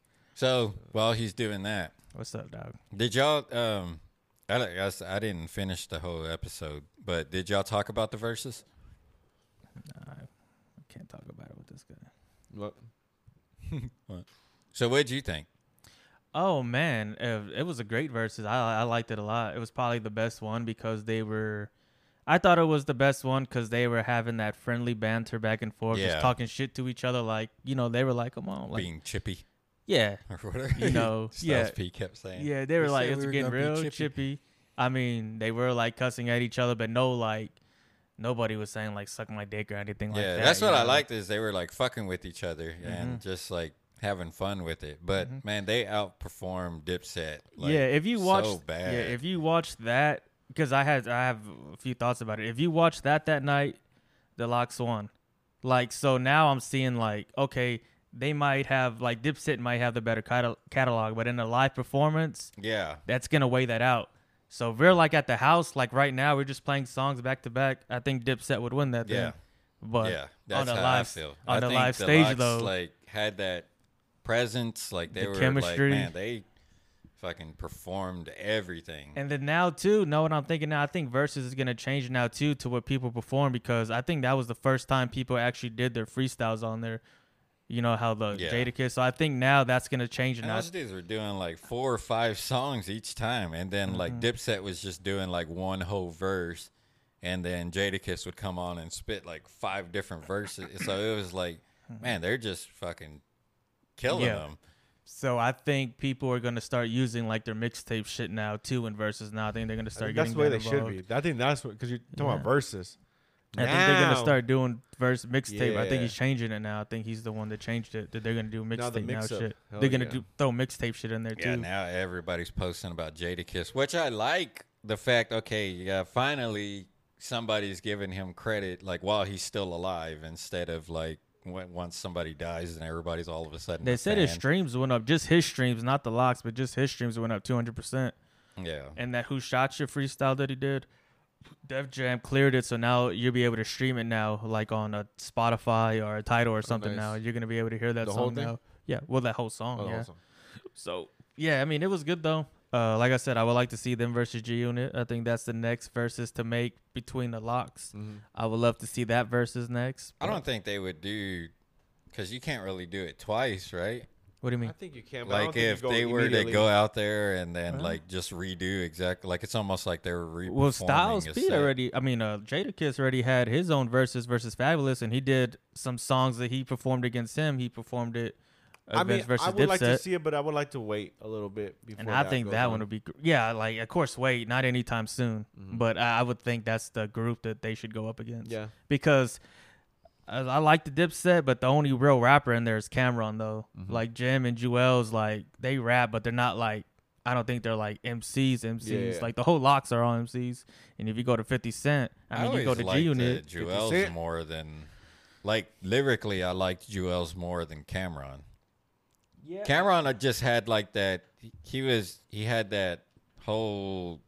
So while he's doing that, What's up, dog? did y'all? Um, I, don't- I s- I didn't finish the whole episode, but did y'all talk about the verses? Nah, I can't talk about it with this guy. What? So what'd you think? Oh man, it, it was a great versus. I I liked it a lot. It was probably the best one because they were. I thought it was the best one because they were having that friendly banter back and forth, Yeah. just talking shit to each other. Like you know, they were like, "Come on, like Being chippy yeah, or whatever. you know, Styles yeah, P kept saying. yeah." They were We like, said "It's we were getting gonna be real chippy." chippy." I mean, they were like cussing at each other, but no, like nobody was saying like "suck my dick" or anything like Yeah, that. that's you what I know? liked is they were like fucking with each other Mm-hmm. and just like having fun with it. But man, they outperformed Dipset. Like, yeah, if you watch, so bad. yeah, if you watch that, because I had I have a few thoughts about it. If you watch that that night, the Locks won. Like so now I'm seeing like okay, they might have like Dipset might have the better catal- catalog, but in a live performance, yeah, that's gonna weigh that out. So if we're like at the house, like right now, we're just playing songs back to back. I think Dipset would win that thing. yeah, But yeah. That's on the how live I feel. on I the think live the stage Locks, though, like had that presence. Like they The were chemistry. like, man, they fucking performed everything. and then now too, know what I'm thinking now? I think Versus is gonna change now too to what people perform because I think that was the first time people actually did their freestyles on there. You know how the Yeah. Jadakiss. So I think now that's gonna change And now. those dudes were doing like four or five songs each time, and then like Mm-hmm. Dipset was just doing like one whole verse, and then Jadakiss would come on and spit like five different verses. So it was like, man, they're just fucking killing Yeah. them. So I think people are gonna start using like their mixtape shit now too in Versus. Now I think they're gonna I start think getting that's the way that they involved. should be. I think that's what because you're talking Yeah. about verses. I think they're gonna Now- start doing verse mixtape. I think Yeah. he's changing it now. I think he's the one that changed it. That they're gonna do Now the mixtape now, mix-up. shit. Hell They're gonna yeah. do throw mixtape shit in there Yeah, too. now everybody's posting about Jadakiss, which I like the fact. Okay, yeah, finally somebody's giving him credit, like while he's still alive, instead of like when, once somebody dies and everybody's all of a sudden. They a said his fan. streams went up. Just his streams, not the Locks, but just his streams went up two hundred percent. Yeah, And that Who Shot You freestyle that he did, Def Jam cleared it, so now you'll be able to stream it now, like on a Spotify or a Tidal or something. nice. Now you're gonna be able to hear that The song whole thing? now. Yeah, well, that whole song. Oh, yeah. awesome. So yeah, I mean, it was good though. Uh, like I said, I would like to see them versus G Unit. I think that's the next versus to make between the Locks. Mhm. I would love to see that versus next. I but- don't think they would do because you can't really do it twice, right? What do you I mean? think you can. But I don't Like think you if go they were to immediately. go out there and then Huh? like just redo exactly like it's almost like they were re. Well, Styles P already. I mean, uh, Jadakiss already had his own versus versus Fabulous, and he did some songs that he performed against him. He performed it. I mean, against versus I would like to Dipset. see it, but I would like to wait a little bit before. And I think goes that on. one would be, gr- yeah, like, of course, wait, not anytime soon. Mhm. But I, I would think that's the group that they should go up against. Yeah. Because I, I like the Dipset, but the only real rapper in there is Cameron, though. Mhm. Like, Jim and Jewels, like, they rap, but they're not like, I don't think they're like M Cs, M Cs. Yeah, yeah. Like, the whole Locks are all M Cs. And if you go to fifty Cent, I mean, you go to G Unit. Jewels Cent. more than like lyrically. I liked Jewels more than Cameron. Yeah. Cameron I just had like that. He was he had that whole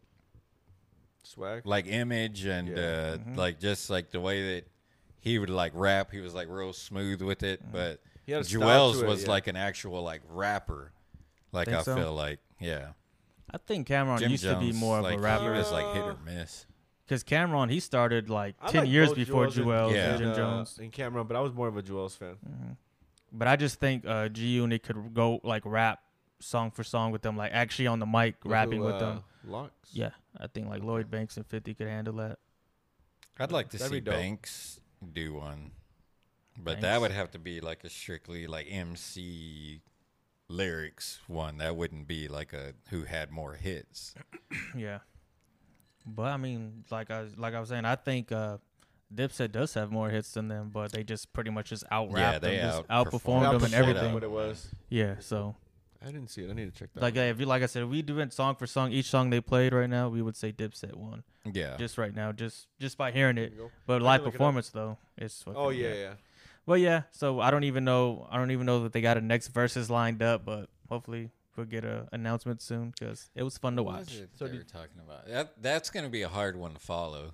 Swag. like image and Yeah. uh, Mhm. like just like the way that he would like rap. He was like real smooth with it, Mm-hmm. but He had a style Jewels to it, was yeah. like an actual like rapper. Like Think I so? feel like yeah. I think Cameron Jim used Jones, to be more of like, a He rapper. was like hit or miss. Because Cameron, he started like I ten like years both before Jewels and- Jewels Yeah. and Jim and, uh, Jones. and Cameron, but I was more of a Jewels fan. Mhm. But I just think uh, G Unit could go like rap song for song with them, like actually on the mic rapping Who, with uh, them. Locks. Yeah, I think like Lloyd Banks and fifty could handle that. I'd like to That'd see be dope. Banks do one, but Banks. that would have to be like a strictly like M C lyrics one. That wouldn't be like a who had more hits. Yeah, but I mean, like I like I was saying, I think uh, Dipset does have more hits than them, but they just pretty much just out Yeah, rap they them, just outperformed outperformed Yeah, them I and forgot everything. What it was. Yeah, so I didn't see it. I need to check that. like uh, out. if you like I said, if we do it song for song, each song they played right now, we would say Dipset won. Yeah, Just right now, just just by hearing There it. you go. But I live can look it up. performance though, it's fucking, Oh yeah, yeah. Well, yeah. So I don't even know. I don't even know that they got a next verses lined up, but hopefully we'll get a announcement soon because it was fun to What was watch. it So they did- were talking about that. That's going to be a hard one to follow.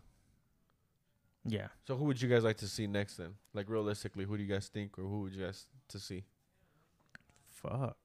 Yeah. So who would you guys like to see next then? Like realistically, who do you guys think, or who would you guys to see? Fuck.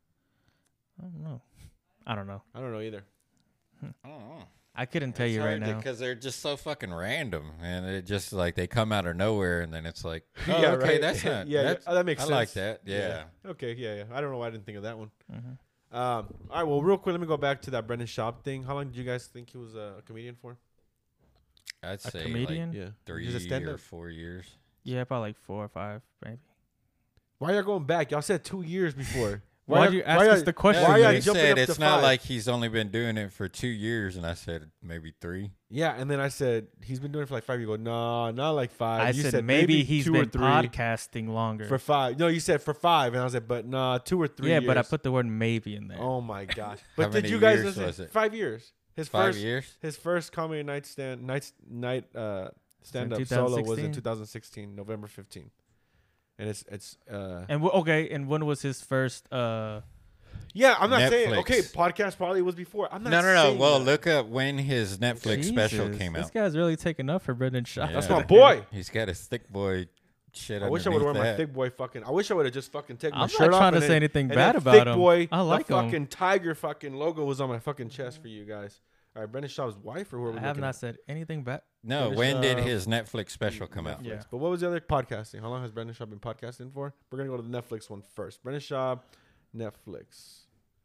I don't know. I don't know. I don't know either. I don't know. I couldn't tell you right now. because they're just so fucking random, and it just like they come out of nowhere, and then it's like, oh, Yeah, okay, right. that's not. Yeah, yeah. that's, Oh, that makes I sense. like that. Yeah. Okay, yeah, yeah. I don't know why I didn't think of that one. Mhm. Um, all right. Well, real quick, let me go back to that Brendan Schaub thing. How long did you guys think he was a comedian for? I'd A say comedian? like Yeah, three Just a stand-up? or four years. Yeah, probably like four or five, maybe. Why y'all going back? Y'all said two years before. Why'd y'all- you ask why us y'all- the question? Why Yeah, y'all you then? jumping said up it's to not five? like he's only been doing it for two years, and I said maybe three. Yeah, and then I said he's been doing it for like five. You go, no, not like five. I you said, maybe, he's two been or three podcasting longer. for five. No, you said for five, and I was like, but nah, two or three. yeah, years. but I put the word maybe in there. Oh my gosh! But did many you guys years listen? was it? Five years. His Five first, years. his first comedy night stand night night uh, stand up solo was in twenty sixteen? two thousand sixteen, November fifteenth, and it's it's uh And w- okay, and when was his first? uh yeah. I'm not saying Netflix. okay. Podcast probably was before. I'm not. No, no, no. saying Well, that. look up when his Netflix special Jesus, came This out. guy's really taking up for Brendan Schaub. That's Yeah. my boy. He's got his thick boy shit. I wish I would have worn underneath my that. thick boy fucking. I wish I would have just fucking taken my I'm shirt not off. trying to and say then- anything and bad then about thick him. boy, I like the him. fucking tiger fucking logo was on my fucking chest for you guys. All right, Brendan Schaub's wife or whoever. I have not said anything bad. No, Finish, when did uh, his Netflix special come out? Netflix. Yeah. But what was the other podcasting? How long has Brendan Schaub been podcasting for? We're gonna go to the Netflix one first. Brendan Schaub, Netflix.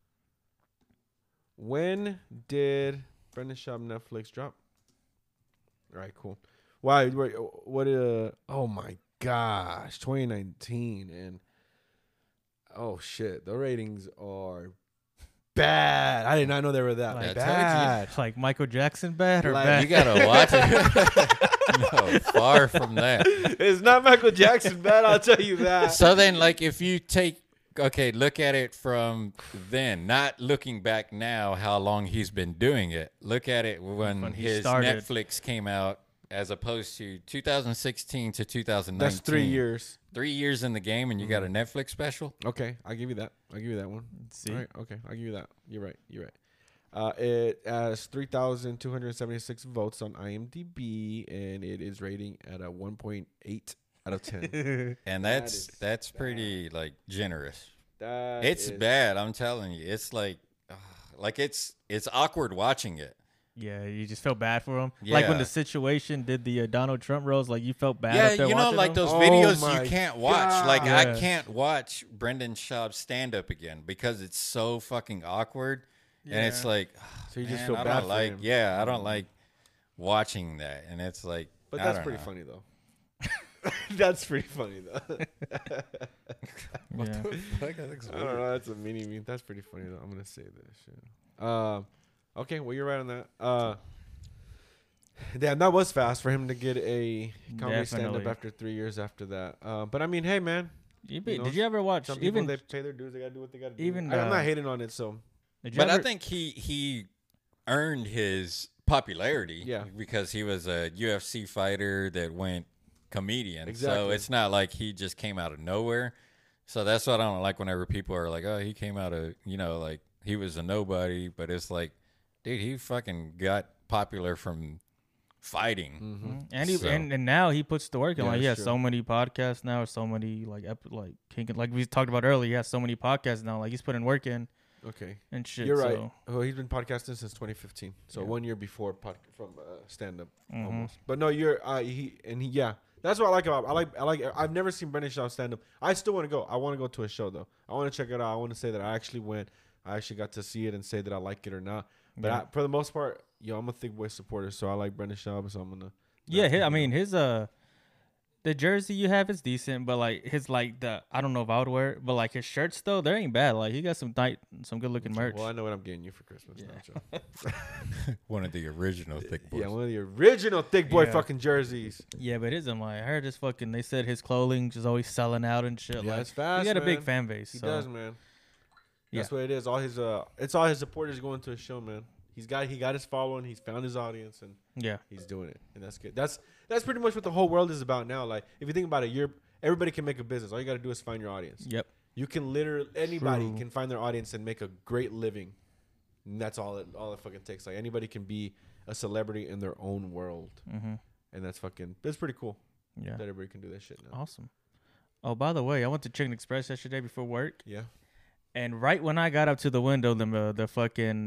When did Brendan Schaub Netflix drop? All right, cool. Why? Wait, what? Uh, oh my gosh, twenty nineteen, and oh shit, the ratings are bad. I did not know they were that Like, bad. Like Michael Jackson bad or Like, bad? You gotta watch it. No, far from that. It's not Michael Jackson bad. I'll tell you that. So then, like, if you take, okay, look at it from then, not looking back now, how long he's been doing it. Look at it when, When he his started. Netflix came out, as opposed to two thousand sixteen to two thousand nineteen. That's three years. Three years in the game, and you got a Netflix special. Okay, I'll give you that. I'll give you that one. Let's see. All right, okay, I'll give you that. You're right. You're right. Uh, it has three thousand two hundred seventy-six votes on IMDb, and it is rating at a one point eight out of ten. And That that's is that's pretty like generous. That It's is- bad. I'm telling you. It's like, ugh, like it's it's awkward watching it. Yeah, you just felt bad for him. Like when Yeah. the situation did the uh, Donald Trump rose, like you felt bad. Yeah, up there you know, watching like him? those Oh videos my you can't watch. Like God. I can't watch Brendan Schaub stand up again because it's so fucking awkward. And it's Yeah. like, So you just man, feel I bad don't for like. him. Yeah, I don't like watching that. And it's like, But I that's don't pretty know. funny though. That's pretty funny though. Yeah. I don't know. That's a mini meme. That's pretty funny though. I'm gonna say this shit. Um, okay, well you're right on that. Uh, damn, that was fast for him to get a comedy stand up Definitely. after three years after that. Uh, but I mean, hey man, You be, You know, did you ever watch some people even? they pay their dues. They gotta do what they gotta do. even, I, I'm uh, not hating on it. So Did you But I ever- think he he earned his popularity. Yeah. Because he was a U F C fighter that went comedian. So Exactly. it's not like he just came out of nowhere. So that's what I don't like whenever people are like, oh, he came out of, you know, like he was a nobody. But it's like, dude, he fucking got popular from fighting. Mhm. and he So- and, and now he puts the work in. Yeah, Like he that's has true. so many podcasts now, so many like ep- like King, like we talked about earlier. He has so many podcasts now. Like he's putting work in okay, and shit. you're right. so- Oh, he's been podcasting since twenty fifteen. So Yeah. one year before pod, from uh, stand up Mhm. almost. But no, you're uh, he and he yeah. That's what I like about. I like. I like. I've never seen Brendan Schaub stand up. I still want to go. I want to go to a show though. I want to check it out. I want to say that I actually went. I actually got to see it and say that I like it or not. But Yeah. I, for the most part, yo, I'm a Thick Boy supporter, so I like Brendan Schaub. So I'm gonna. Yeah, hi- I mean his uh, the jersey you have is decent, but like his like the I don't know if I would wear it, but like his shirts though, they ain't bad. Like he got some tight, some good looking merch. Well, I know what I'm getting you for Christmas. Yeah. Now, Joe. One of the original thick boys. Yeah, one of the original Thick Boy Yeah. fucking jerseys. Yeah, but his I'm like I heard this fucking. They said his clothing is always selling out and shit. Yeah, like it's fast. he got a big man. fan base. He so. does, man. That's Yeah. what it is. All his uh, it's all his supporters going to his show, man. He's got he got his following. He's found his audience, and Yeah, he's doing it, and that's good. That's that's pretty much what the whole world is about now. Like if you think about it, you're everybody can make a business. All you got to do is find your audience. yep. You can literally anybody True. can find their audience and make a great living. And that's all it all it fucking takes. Like anybody can be a celebrity in their own world, Mm-hmm. and that's fucking that's pretty cool. Yeah, That everybody can do that shit now. awesome. Oh, by the way, I went to Chicken Express yesterday before work, Yeah. and right when I got up to the window, the uh, the fucking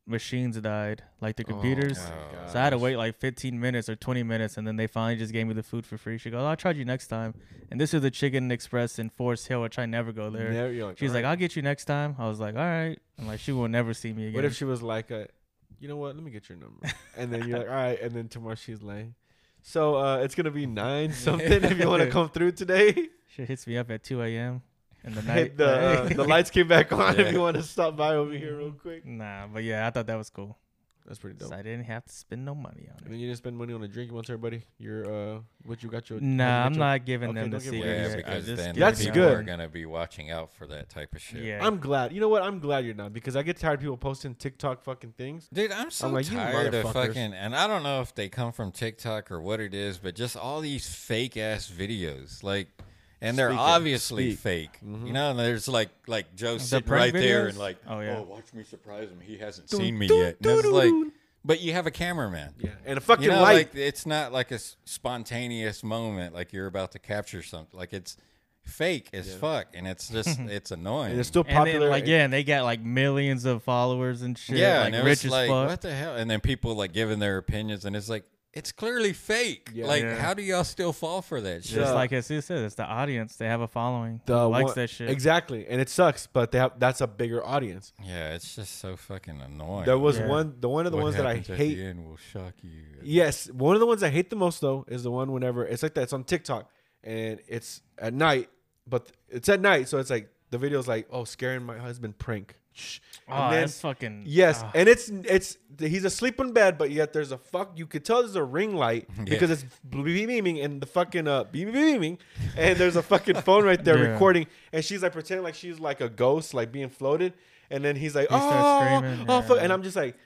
machines died, like the Oh, computers. Oh, So I had to wait like fifteen minutes or twenty minutes, and then they finally just gave me the food for free. She goes, "I'll charge you next time." And this is the Chicken Express in Forest Hill, which I never go there. Never- you're like, She's all like, right. "I'll get you next time." I was like, "All right." And like, she will never see me again. What if she was like, uh, you know what? Let me get your number. And then you're like, all right. And then tomorrow she's like, so uh, it's gonna be nine something if you want to come through today. she hits me up at two a.m. in the Hey, night? the uh, the lights came back on Yeah. if you want to stop by over here real quick. Nah, but yeah, I thought that was cool. That's pretty So dope. I didn't have to spend no money on And it. then you didn't spend money on a drink. You want to tell everybody your uh what you got your. Nah, how'd I'm you get your- not giving Okay, them the don't give secret. away Yeah, your yet. secret. I because just then give That's it people to good. are gonna be watching out for that type of shit. Yeah. I'm glad. You know what? I'm glad you're not because I get tired of people posting TikTok fucking things. Dude, I'm so I'm like, you tired of motherfuckers. fucking, and I don't know if they come from TikTok or what it is, but just all these fake ass videos, like, and they're Speak it. obviously Speak. fake, Mhm. you know. And there's like, like Joe The sitting prank right there videos? and like, Oh, yeah. oh, watch me surprise him. He hasn't Dun, seen me dun, yet. And dun, it's dun, like, dun. but you have a cameraman. Yeah, and a fucking You know, light. like it's not like a s- spontaneous moment, like you're about to capture something. Like it's fake as Yeah. fuck, and it's just it's annoying. and it's still And popular. then, like, yeah, and they got like millions of followers and shit. yeah, like and it rich was as like, fuck. what the hell? And then people like giving their opinions, and it's like it's clearly fake. Yeah. like, Yeah. how do y'all still fall for that shit? Just Yeah. like Jesus said, it's the audience. They have a following. the who likes one- that shit. Exactly, and it sucks, but they have that's a bigger audience. Yeah, it's just so fucking annoying. There was Yeah. one, the one of the What ones that I happens at hate. the end will shock you. Yes, one of the ones I hate the most though is the one whenever it's like that. It's on TikTok and it's at night, but it's at night, so it's like the video's like, oh, scaring my husband prank. Shh. Oh, And then- that's fucking. Yes, ah. and it's it's he's asleep in bed, but yet there's a fuck. You could tell there's a ring light Yeah. because it's beaming and the fucking uh beaming, beaming, and there's a fucking phone right there Yeah. recording, and she's like pretending like she's like a ghost, like being floated, and then he's like, He starts oh, screaming, oh, fuck. yeah. And I'm just like,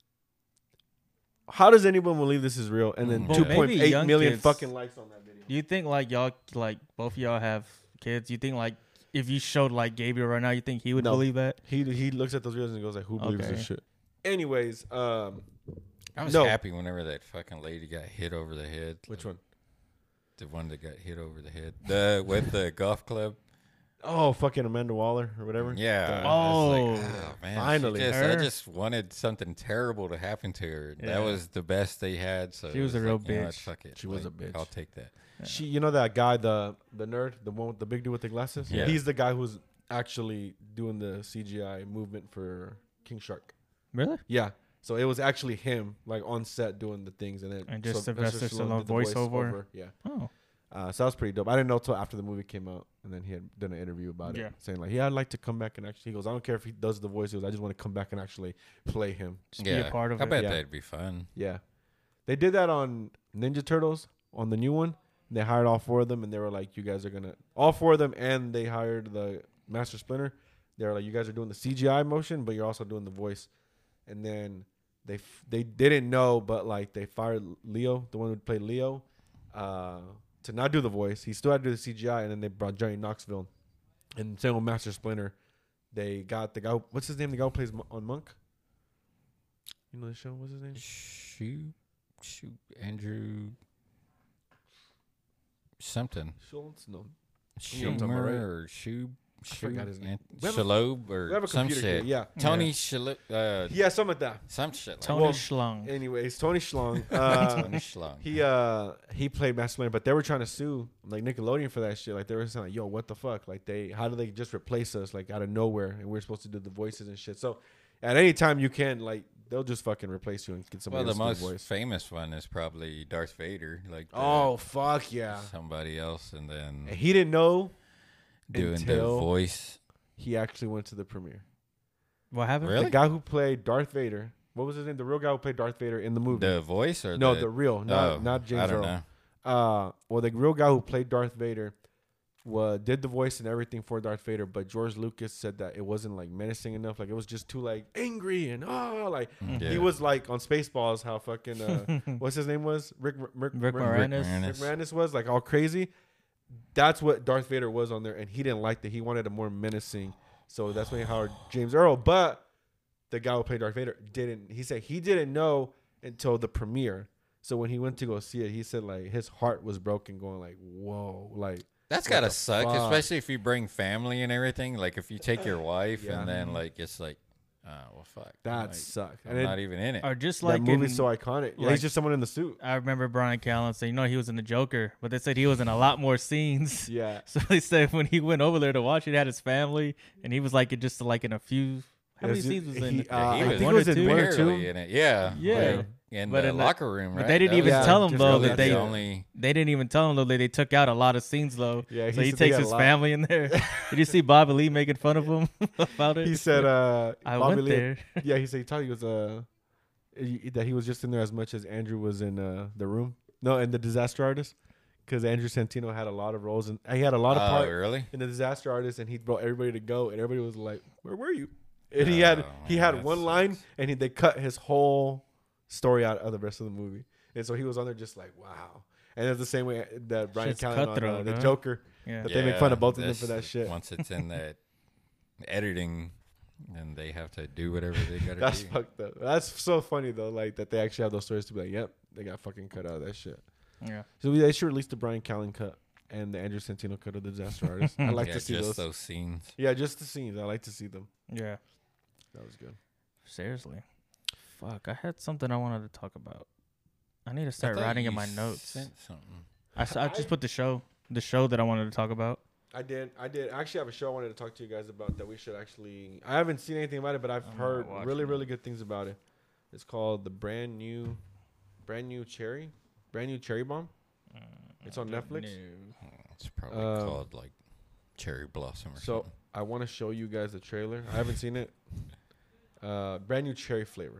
how does anyone believe this is real? And then Well, two maybe point eight young million kids- fucking likes on that video. You think like y'all, like both of y'all have kids? You think like if you showed like Gabriel right now, you think he would No. believe that? He he looks at those videos and goes like, who believes Okay. this shit? Anyways, um, I was No. happy whenever that fucking lady got hit over the head. which one? The one that got hit over the head. The with the golf club. Oh, fucking Amanda Waller or whatever. Yeah. The- I was like, Oh. oh, man. Finally. She just, I Her. just wanted something terrible to happen to her. Yeah. That was the best they had. So She it was a real like, you know what, bitch. fuck it. She was Like, a bitch. I'll take that. She, you know that guy, the the nerd, the one with the big dude with the glasses. Yeah. He's the guy who's actually doing the C G I movement for King Shark. Really? Yeah. So it was actually him, like on set doing the things, and then And just so Sylvester Stallone did the voiceover? Yeah. Oh, Uh, so that was pretty dope. I didn't know till after the movie came out, and then he had done an interview about Yeah. it, saying like, "Yeah, I'd like to come back and actually." He goes, "I don't care if he does the voice. He goes, I just want to come back and actually play him." just be yeah. a part of I it. bet Yeah. that'd be fun. Yeah, they did that on Ninja Turtles on the new one. They hired all four of them, and they were like, "You guys are gonna all four of them," and they hired the Master Splinter. They were like, "You guys are doing the C G I motion, but you're also doing the voice." And then they f- they didn't know, but like they fired Leo, the one who played Leo, uh, to not do the voice. He still had to do the C G I, and then they brought Johnny Knoxville. And same with Master Splinter, they got the guy. What's his name? The guy who plays Mo- on Monk. You know the show? What's his name? Shoot, shoot, Andrew. Something. Schultz? No. You know what I'm talking about, Schumer right? or Shub. I forgot his name. Ant- We have a- Shalob We have or a some computer shit. here. Yeah. Tony Yeah. Shalob. Uh, Yeah, something like that. Some shit like Tony Well, Schlong. Anyways, Tony Schlong. that. Uh, Tony Schlong. he uh he played Master Splinter, but they were trying to sue like Nickelodeon for that shit. Like they were saying, like, "Yo, what the fuck? Like they, how do they just replace us like out of nowhere? And we're supposed to do the voices and shit." So at any time you can, like, they'll just fucking replace you and get somebody Well, the else to most do the voice. famous one is probably Darth Vader. Like the- Oh fuck yeah! somebody else, and then And he didn't know doing until the voice. he actually went to the premiere. What happened? Really? The guy who played Darth Vader. What was his name? The real guy who played Darth Vader in the movie. The voice or no, the, the real, not oh, not James I don't Earl. know. Uh, well, the real guy who played Darth Vader wa did the voice and everything for Darth Vader, but George Lucas said that it wasn't like menacing enough. Like it was just too like angry and oh, like Yeah. he was like on Spaceballs. How fucking uh, what's his name was Rick Rick, Rick Rick, Moranis. Moranis. Rick Moranis was like all crazy. That's what Darth Vader was on there, and he didn't like that. He wanted a more menacing. So that's when he hired James Earl. But the guy who played Darth Vader didn't. He said he didn't know until the premiere. So when he went to go see it, he said like his heart was broken, going like, "Whoa!" Like That's What gotta the suck, fuck? especially if you bring family and everything. Like if you take your wife Yeah. and then like it's like, Oh well, fuck. That Like, sucked. I'm And not it, even in it. Or just that like movie's in, so iconic. Yeah, like- he's just someone in the suit. I remember Brian Callen saying, you know, he was in the Joker, but they said he was in a lot more scenes. Yeah. So they said when he went over there to watch it, he had his family, and he was like it just like in a few. How many Is it- scenes was in? he- it? uh, Yeah, he I was think one it was or in two? one or two. Barely in it. Yeah. Yeah. Like, in But the in the- locker room, but right? they didn't That even was tell him, just though, really that they- the only. They didn't even tell him though that they took out a lot of scenes though. Yeah, so he he said they takes had a his lot. family in there. Did you see Bobby Lee making fun of him about it? He said, uh, I Bobby went Lee- there. Yeah, he said he thought he was uh he- that he was just in there as much as Andrew was in uh the room. No, in the Disaster Artist, because Andrew Santino had a lot of roles and he had a lot of Oh, part really? in the Disaster Artist, and he brought everybody to go, and everybody was like, "Where were you?" And he had Oh, he man, had that one sucks. line, and he, they cut his whole story out of the rest of the movie, and so he was on there just like, "Wow." And it's the same way that Brian Shit's Callen on uh, cutthroat, the huh? Joker. Yeah. But they make fun of both of them that's- for that shit. Once it's in that editing, then they have to do whatever they got to That's do. fucked up. That's so funny though, like that they actually have those stories to be like, "Yep, they got fucking cut out of that shit." Yeah. So we, they should release the Brian Callen cut and the Andrew Santino cut of the Disaster Artist. I like yeah, to see just those. those scenes. Yeah, just the scenes. I like to see them. Yeah. That was good. Seriously. Fuck. I had something I wanted to talk about. I need to I start thought writing in you my notes. sent something. I, s- I just put the show, the show that I wanted to talk about. I did. I did. I actually have a show I wanted to talk to you guys about that we should actually. I haven't seen anything about it, but I've I'm not heard watching really, it. really good things about it. It's called the brand new, brand new cherry, brand new cherry bomb. It's on Netflix. No. It's probably Um, called like Cherry Blossom or So something. I want to show you guys the trailer. I haven't seen it. Uh, brand new cherry flavor,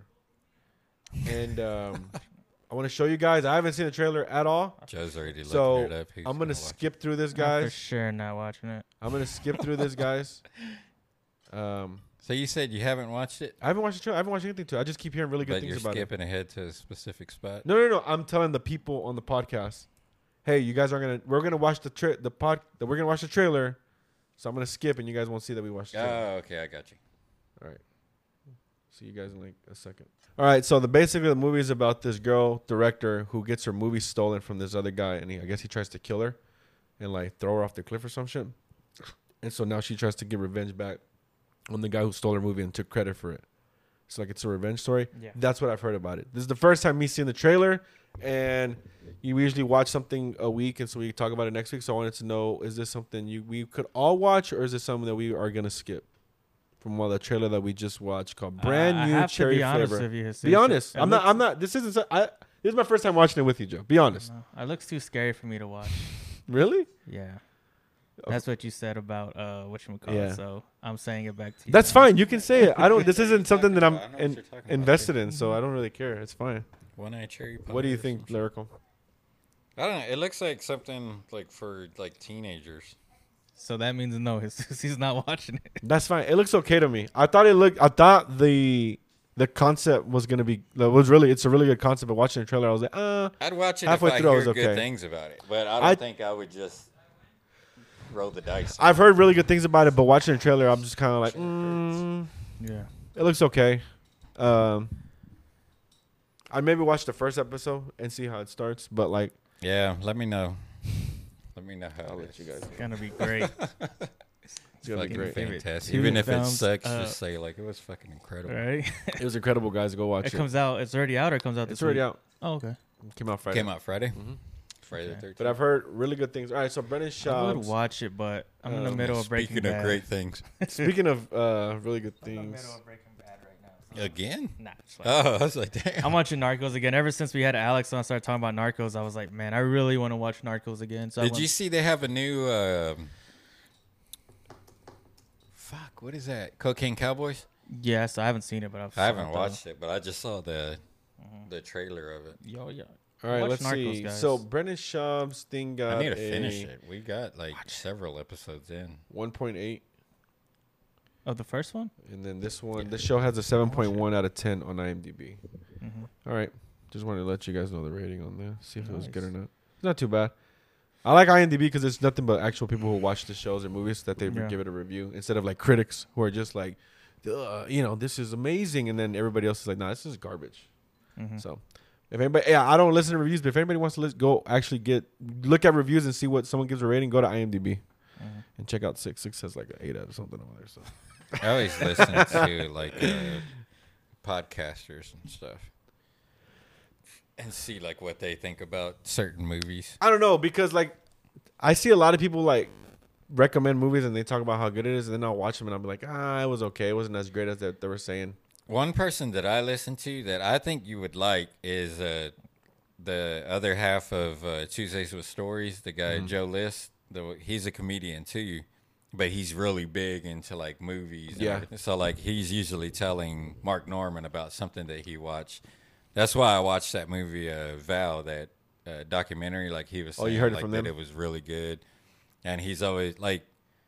and um, I want to show you guys. I haven't seen the trailer at all. Joe's already looking So it up. He's I'm gonna watch skip through this, I'm for guys. sure not watching it. I'm gonna skip through this, guys. Um, it. So you said you haven't watched it, I haven't watched the trailer. I haven't watched anything to it. I just keep hearing really good but things you're about it. skipping ahead to a specific spot. No, no, no. I'm telling the people on the podcast, hey, you guys are gonna we're gonna watch the tra- the pod that we're gonna watch the trailer. So I'm gonna skip, and you guys won't see that we watched the trailer. Oh, okay, I got you. All right. See you guys in like a second. All right. So the basically the movie is about this girl director who gets her movie stolen from this other guy, and he, I guess he tries to kill her, and like throw her off the cliff or some shit. And so now she tries to get revenge back on the guy who stole her movie and took credit for it. It's like it's a revenge story. Yeah. That's what I've heard about it. This is the first time me seeing the trailer, and you usually watch something a week, and so we talk about it next week. So I wanted to know: is this something you we could all watch, or is this something that we are gonna skip? From all the trailer that we just watched called brand Uh, I new have cherry to be honest flavor. with you, Jesus. Be honest. It I'm not. looks- I'm not. This isn't. so- I. This is my first time watching it with you, Joe. Be honest. No, it looks too scary for me to watch. Really? Yeah. That's what you said about uh whatchamacallit, Yeah. so I'm saying it back to you. That's now. fine. You can say it. I don't. This What are you isn't something that talking I'm about? I know what in, you're talking about. invested in, so I don't really care. It's fine. One-eyed cherry pie. What do you or think, some shit. lyrical? I don't know. It looks like something like for like teenagers. So that means no, he's, he's not watching it. That's fine. It looks okay to me. I thought it looked. I thought the the concept was gonna be. It was really. It's a really good concept. But watching the trailer, I was like, uh. I'd watch it Halfway if I through, I hear was good okay. things about it, but I don't I- think I would just roll the dice. I've heard really good things about it, but watching the trailer, I'm just kind of like, mm, Yeah. it looks okay. Um, I'd maybe watch the first episode and see how it starts, but like, Yeah, let me know. Let me know how I'll it let is. you guys. It's gonna be great. It's gonna be Fucking great. Give it fantastic. two Even if it thumbs sucks, up. just say like it was fucking incredible. Right? It was incredible, guys. Go watch It it. comes out. It's already out, or it comes out. This It's already week? out. Oh, okay. It came out Friday. Came out Friday. Mhm. Friday the Okay. thirteenth. But I've heard really good things. All right, so Brennan I would Schaub's. watch it, but I'm in the Um, middle of Breaking Speaking Bad. of great things, Speaking of uh, really good I'm in the things, middle of Breaking Bad right now. so- again. Nah, just like- Oh, I was like, damn. I'm watching Narcos again. Ever since we had Alex on, I started talking about Narcos. I was like, man, I really want to watch Narcos again. So I Did went- you see they have a new? Um, fuck, what is that? Cocaine Cowboys. Yes, I haven't seen it, but I've I haven't saw it, though. watched it, but I just saw the Mhm. the trailer of it. Yo, yeah. all right, Watch let's Narcos, see. guys. So Brennan Schaub's thing got I need to a finish it. We got like several episodes in. one point eight, Oh, the first one. and then this one, the show has a seven point one out of ten on IMDb. Mm-hmm. All right, just wanted to let you guys know the rating on there. See if it was good or Nice. not. It's not too bad. I like IMDb because it's nothing but actual people who watch the shows or movies that they Yeah. give it a review instead of like critics who are just like, "Ugh, you know, this is amazing, and then everybody else is like, nah, this is garbage. Mm-hmm. So, if anybody, yeah, I don't listen to reviews, but if anybody wants to list, go actually get look at reviews and see what someone gives a rating, go to IMDb Mhm. and check out Six. Six has like an eight out of something over there. So I always listen to like uh, podcasters and stuff, and see like what they think about certain movies. I don't know because like I see a lot of people like recommend movies and they talk about how good it is, and then I'll watch them and I'll be like, ah, it was okay. It wasn't as great as they, they were saying. One person that I listen to that I think you would like is uh, the other half of uh, Tuesdays with Stories. The guy Mm-hmm. Joe List. The, he's a comedian too, but he's really big into like movies. And Yeah. everything. So like he's usually telling Mark Norman about something that he watched. That's why I watched that movie uh, Val, that uh, documentary. Like he was Oh, saying, you heard it like, from that them? it was really good, and he's always like.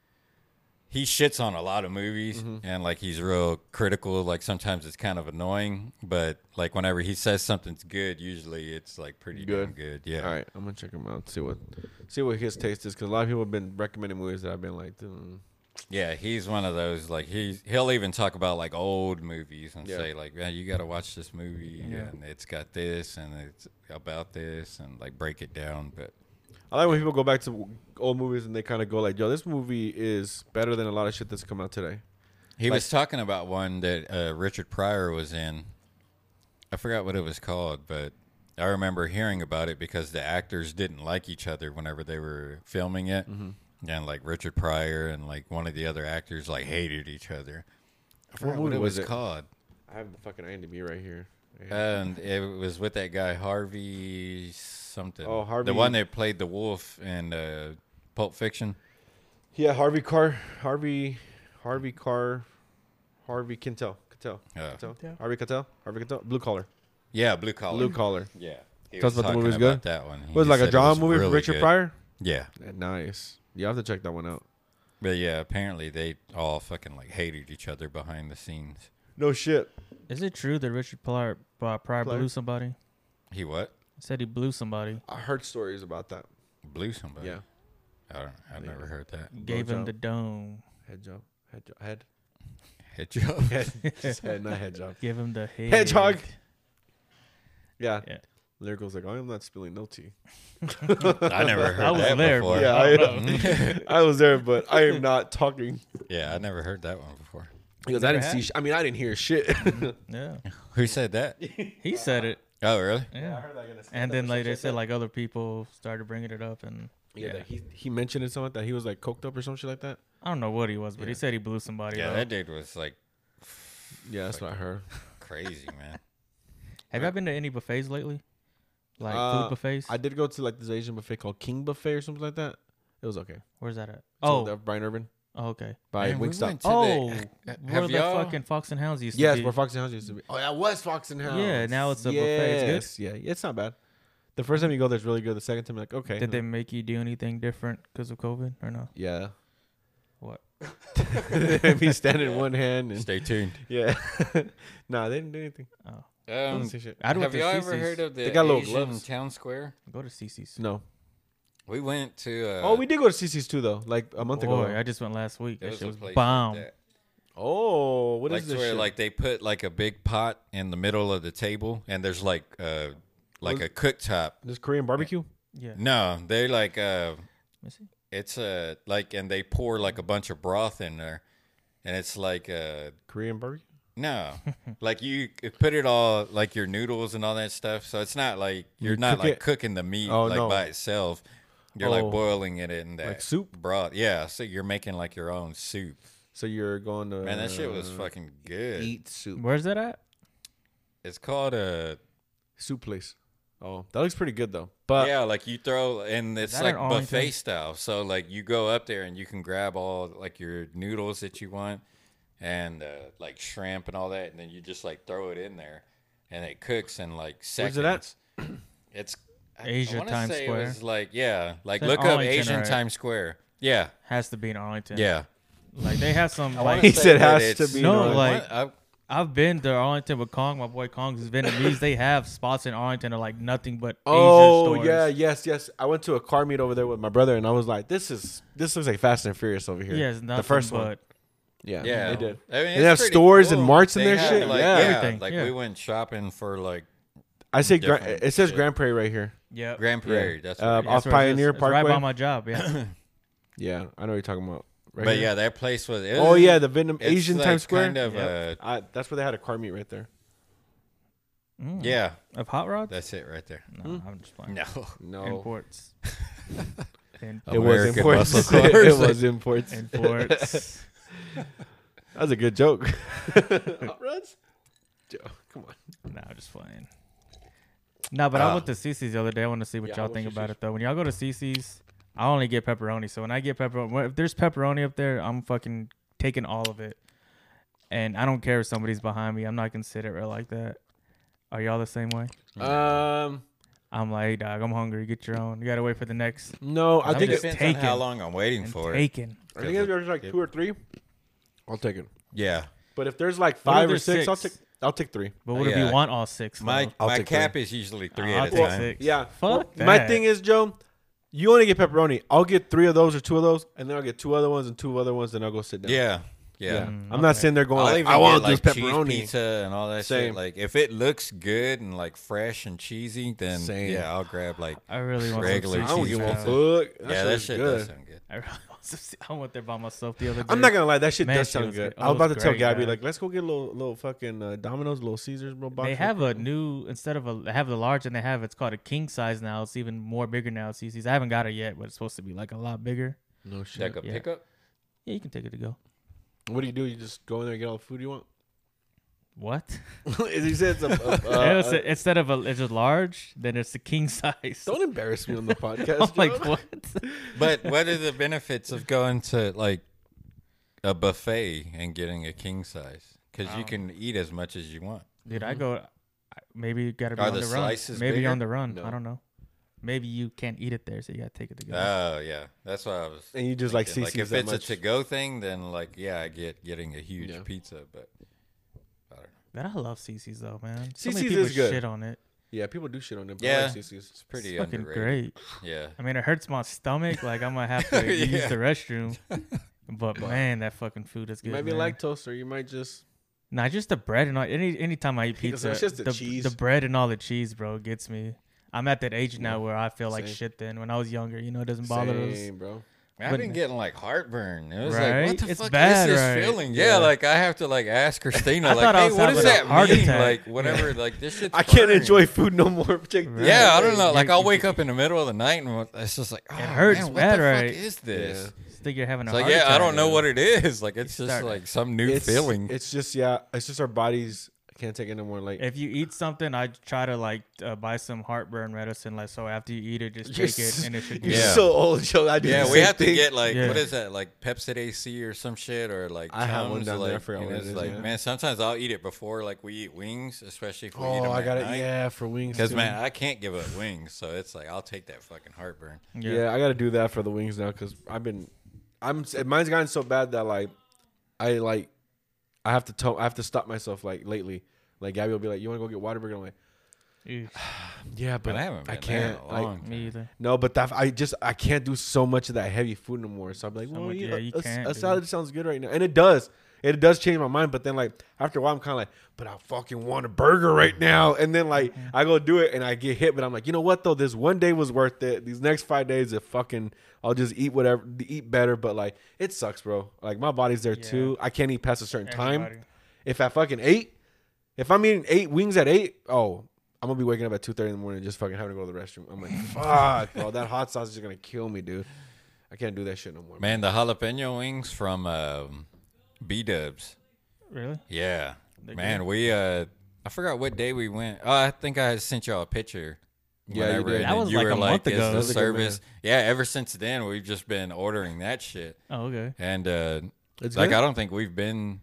He shits on a lot of movies Mm-hmm. and like he's real critical. Like sometimes it's kind of annoying, but like whenever he says something's good, usually it's like pretty Good. good. good. Yeah. All right, I'm gonna check him out. See what see what his taste is because a lot of people have been recommending movies that I've been like, mm. Yeah, he's one of those like he's he'll even talk about like old movies and Yeah. say like, man, you got to watch this movie Yeah. and it's got this and it's about this and like break it down. But I like when people go back to old movies and they kind of go like, yo, this movie is better than a lot of shit that's come out today. he Like- was talking about one that uh, Richard Pryor was in. I forgot what it was called, but I remember hearing about it because the actors didn't like each other whenever they were filming it. Mm-hmm. And like Richard Pryor and like one of the other actors like hated each other. I forgot what, movie it was was it? called. I have the fucking IMDb right here. And it was with that guy Harvey something. Oh, Harvey- the one that played the wolf in uh, Pulp Fiction. Yeah, Harvey Carr, Harvey, Harvey Carr, Harvey Keitel, Keitel, Uh, Keitel? Yeah. Harvey Keitel, Harvey Keitel, Blue Collar, yeah, Blue Collar. Blue Collar. Yeah. He Tells was about the talking movie's about good? that one. He Was it like said a it drama was movie really from Richard good. Pryor? Yeah. Yeah, nice. You have to check that one out. But yeah, apparently they all fucking like hated each other behind the scenes. No shit. Is it true that Richard Pryor, uh, Pryor Pryor? blew somebody? He what? Said he blew somebody. I heard stories about that. Blew somebody? Yeah, I don't, I've Yeah. never heard that. Gave him job. the dome. head job, head job, head, Hit you up. head, just head, not head job. Give him the head. Hedgehog. Yeah. Yeah. Lyrical's like, I am not spilling no tea. I never heard I was that there, before. but Yeah, I don't I, I was there, but I am not talking. Yeah, I never heard that one before. Because I Never didn't see. had? Sh- I mean, I didn't hear shit. Yeah. Who said that? He said it. Oh, really? Yeah. heard that. Gonna And then like they said like other people started bringing it up and Yeah, yeah. that he he mentioned it something like that he was like coked up or some shit like that. I don't know what he was, but Yeah. he said he blew somebody Yeah, up. that dude was like Yeah, that's what I heard. crazy, man. Have you been to any buffets lately? Like Uh, food buffets? I did go to like this Asian buffet called King Buffet or something like that. It was okay. Where's that at? So Oh, that Brian Urban oh, okay. by Man, we Wingstop. went to Oh, the- where have the y'all- fucking Fox and Hounds used to Yes, be. where Fox and House used to be. Oh, that was Fox and House. Yeah, now it's a buffet. It's Yes, yeah, it's not bad. The first time you go, there's really good. The second time, you're like, okay. Did they make you do anything different because of COVID or no? Yeah. What? Me standing in one hand and Stay tuned. yeah. Nah, they didn't do anything. Oh, Um, Doesn't say shit. I'd went have to you ever Cece's. heard of the They got little Asian gloves. town square? go to Cece's. No. We went to. Uh, Oh, we did go to C C's too, though, like a month Boy, ago. I just went last week. there That shit a was place like bomb. that. Oh, what is like this where shit? like they put like a big pot in the middle of the table, and there's like uh like Was- a cooktop. This Korean barbecue? Yeah. No, they like uh, Let me see. it's a like, and they pour like a bunch of broth in there, and it's like uh, Korean barbecue? no, like you put it all like your noodles and all that stuff. So it's not like you're You not cook like it? cooking the meat Oh, like no. by itself. You're Oh. like boiling it in that Like soup? broth. Yeah, so you're making like your own soup. So you're going to Man, that shit was fucking good. eat soup. Where's that at? It's called a Soup place. Oh, that looks pretty good though. But yeah, like you throw, and it's that like in Arlington? buffet style. So like you go up there and you can grab all like your noodles that you want, and uh, like shrimp and all that, and then you just like throw it in there, and it cooks in like seconds. Where's it at? It's I- Asia I wanna Times say Square? It was like yeah, like It's in look up Arlington, Asian right? Times Square. Yeah, Has to be in Arlington. yeah. Like they have some I wanna like He say said that has to it's- be No, North. like- I- I've been to Arlington with Kong. My boy Kong's Vietnamese. They have spots in Arlington are like nothing but Oh Asian stores. yeah, yes, yes. I went to a car meet over there with my brother, and I was like, "This is this looks like Fast and Furious over here." Yeah, it's nothing the first but one. Yeah, yeah, they did. I mean, They it's have pretty stores and cool. marts and They their have, shit? Like, Yeah. Everything, Like yeah. we went shopping for like I say Gra- Different it says shit. Grand Prairie right here. yeah. Grand Prairie. That's Uh, what it off is. That's where it is. Pioneer It's right Parkway? by my job. Yeah, Yeah, I know what you're talking about. Right but here. yeah, that place was. It Oh was- yeah, the Vietnam it's Asian like Times Square. Kind of, Yep. I, that's where they had a car meet right there. Mm. yeah, Of hot rods? that's it right there. No, I'm just playing. No, No, Imports. In- it was American imports. muscle it cars. was imports. Imports. That was a good joke. Hot rods? Joe, come on. No, just playing. No, but I Ah. went to Cece's the other day. I want to see what Yeah, y'all how think was about Cece's? it though. When y'all go to Cece's, I only get pepperoni. So when I get pepperoni, if there's pepperoni up there, I'm fucking taking all of it. And I don't care if somebody's behind me. I'm not considerate like that. Are y'all the same way? Um, I'm like, hey, dog, I'm hungry. Get your own. You gotta wait for the next. no, I I'm think just it, depends on how taken. long I'm waiting And for it. taken. I think if there's like two or three, I'll take it. Yeah, But if there's like What if five or there's six, I'll six? take I'll take three. But what if Yeah. you want all six? my though? I'll my take cap three. is usually three I'll at a take time. six. Yeah. Fuck Well, my that. thing is, Joe, you only get pepperoni. I'll get three of those or two of those, and then I'll get two other ones and two other ones, then I'll go sit down. Yeah, yeah. Mm, I'm not okay. sitting there going, I'll like, even I want get, this like cheese pepperoni. pizza and all that Same. shit. Like if it looks good and like fresh and cheesy, then Same. yeah, I'll grab like. I really want Regular some I don't cheese give a pizza. fuck. That yeah, that shit's shit good. does sound good. I really want some. I went there by myself the other day. I'm not gonna lie, that shit Man, does shit sound was good. good. I was Oh, about it to was tell great, Gabby, man. like, let's go get a little, little fucking uh, Domino's, little Caesars, bro. Box They of- have a new instead of a they have the large and they have it's called a king size now. It's even more bigger now. C C's. I haven't got it yet, but it's supposed to be like a lot bigger. no shit. Like a Yeah. pickup. Yeah, you can take it to go. What do you do? You just go in there and get all the food you want? What? he said it's a, a, It was uh, a- instead of a it's a large, then it's a king size. don't embarrass me on the podcast. I'm like Joe. what? But what are the benefits of going to like a buffet and getting a king size? Because you Oh. can eat as much as you want. Dude, I go. I- Maybe you gotta be Are on the the, run. slices Maybe bigger? on the run. No. I don't know. Maybe you can't eat it there, so you gotta take it to go. Oh yeah, that's what I was. And you just like thinking. C C's like if that it's much. a to go thing, then like yeah, I get getting a huge Yeah. pizza, but I don't know. But I love C C's though, man. So many C C's people is good. shit on it. Yeah, people do shit on them. Yeah. I like C C's. It's pretty It's fucking underrated. great. Yeah. I mean, it hurts my stomach. Like I might have to use Yeah. the restroom. But man, that fucking food is good. You might be man. lactose, or you might just. Nah, just the bread and all. Any anytime I eat He goes, pizza, "It's just the the, cheese." the bread and all the cheese, bro, gets me. I'm at that age now Yeah. where I feel like Same. shit. Then when I was younger, you know, it doesn't bother us. Same, bro. I've But- been getting like heartburn. It was Right? like, what the It's fuck bad, is this right? feeling? Yeah, Yeah. like I have to like ask Christina, I like, thought I hey, was what does having a that heart mean? attack. Like whatever, like this shit's I can't burning. enjoy food no more. Check this. Yeah, I don't know. Yeah, Like you- I'll you- wake up in the middle of the night and it's just like, oh, hurts man, what bad, the right? fuck is this? Yeah. Just think you're having a It's like, heart yeah, I attack. don't know what it is. Like it's just start- like some new It's, feeling. It's just yeah. It's just our bodies can't take it no more. Like If you eat something, I try to like uh, buy some heartburn medicine. Like so, after you eat it, just You're take it, s- and it should. you're be Yeah. so old, Joe. I do Yeah, the we same have to thing. get like Yeah. what is that? Like Pepsid A C or some shit or like I have one Tums, down there. I like, forgot and what it it's is, like, yeah. man, sometimes I'll eat it before like we eat wings, especially if we eat Oh, them I at got it. night. Yeah, for wings. Because too. man, I can't give up wings, so it's like I'll take that fucking heartburn. Yeah. Yeah, I got to do that for the wings now because I've been, I'm mine's gotten so bad that like, I like, I have to tell, I have to stop myself like lately. Like Gabby will be like, "You want to go get Whataburger?" I'm like, Eesh, "Yeah, but But I haven't been I can't." there in a Like, long me either. no, but that I just I can't do so much of that heavy food no more. So I'm like, So well, much- yeah, yeah, you a, can't, a dude. salad sounds good right now, and it does. It does change my mind, but then like after a while, I'm kind of like, but I fucking want a burger right now, and then like Mm-hmm. I go do it and I get hit, but I'm like, you know what though, this one day was worth it. These next five days, if fucking, I'll just eat whatever, eat better. But like, it sucks, bro. Like my body's there Yeah. too. I can't eat past a certain time. Everybody. If I fucking ate, if I'm eating eight wings at eight, oh, I'm gonna be waking up at two thirty in the morning just fucking having to go to the restroom. I'm like, fuck, bro, that hot sauce is just gonna kill me, dude. I can't do that shit no more. Man, the jalapeno wings from um, B Dubs. Really? Yeah, They're man, good. we uh, I forgot what day we went. Oh, I think I sent y'all a picture. Yeah, you whenever, did. and That then was you like were a month "Is ago. the That was a good service." Yeah, ever since then we've just been ordering that shit, Oh, okay. and uh, It's like good? I don't think we've been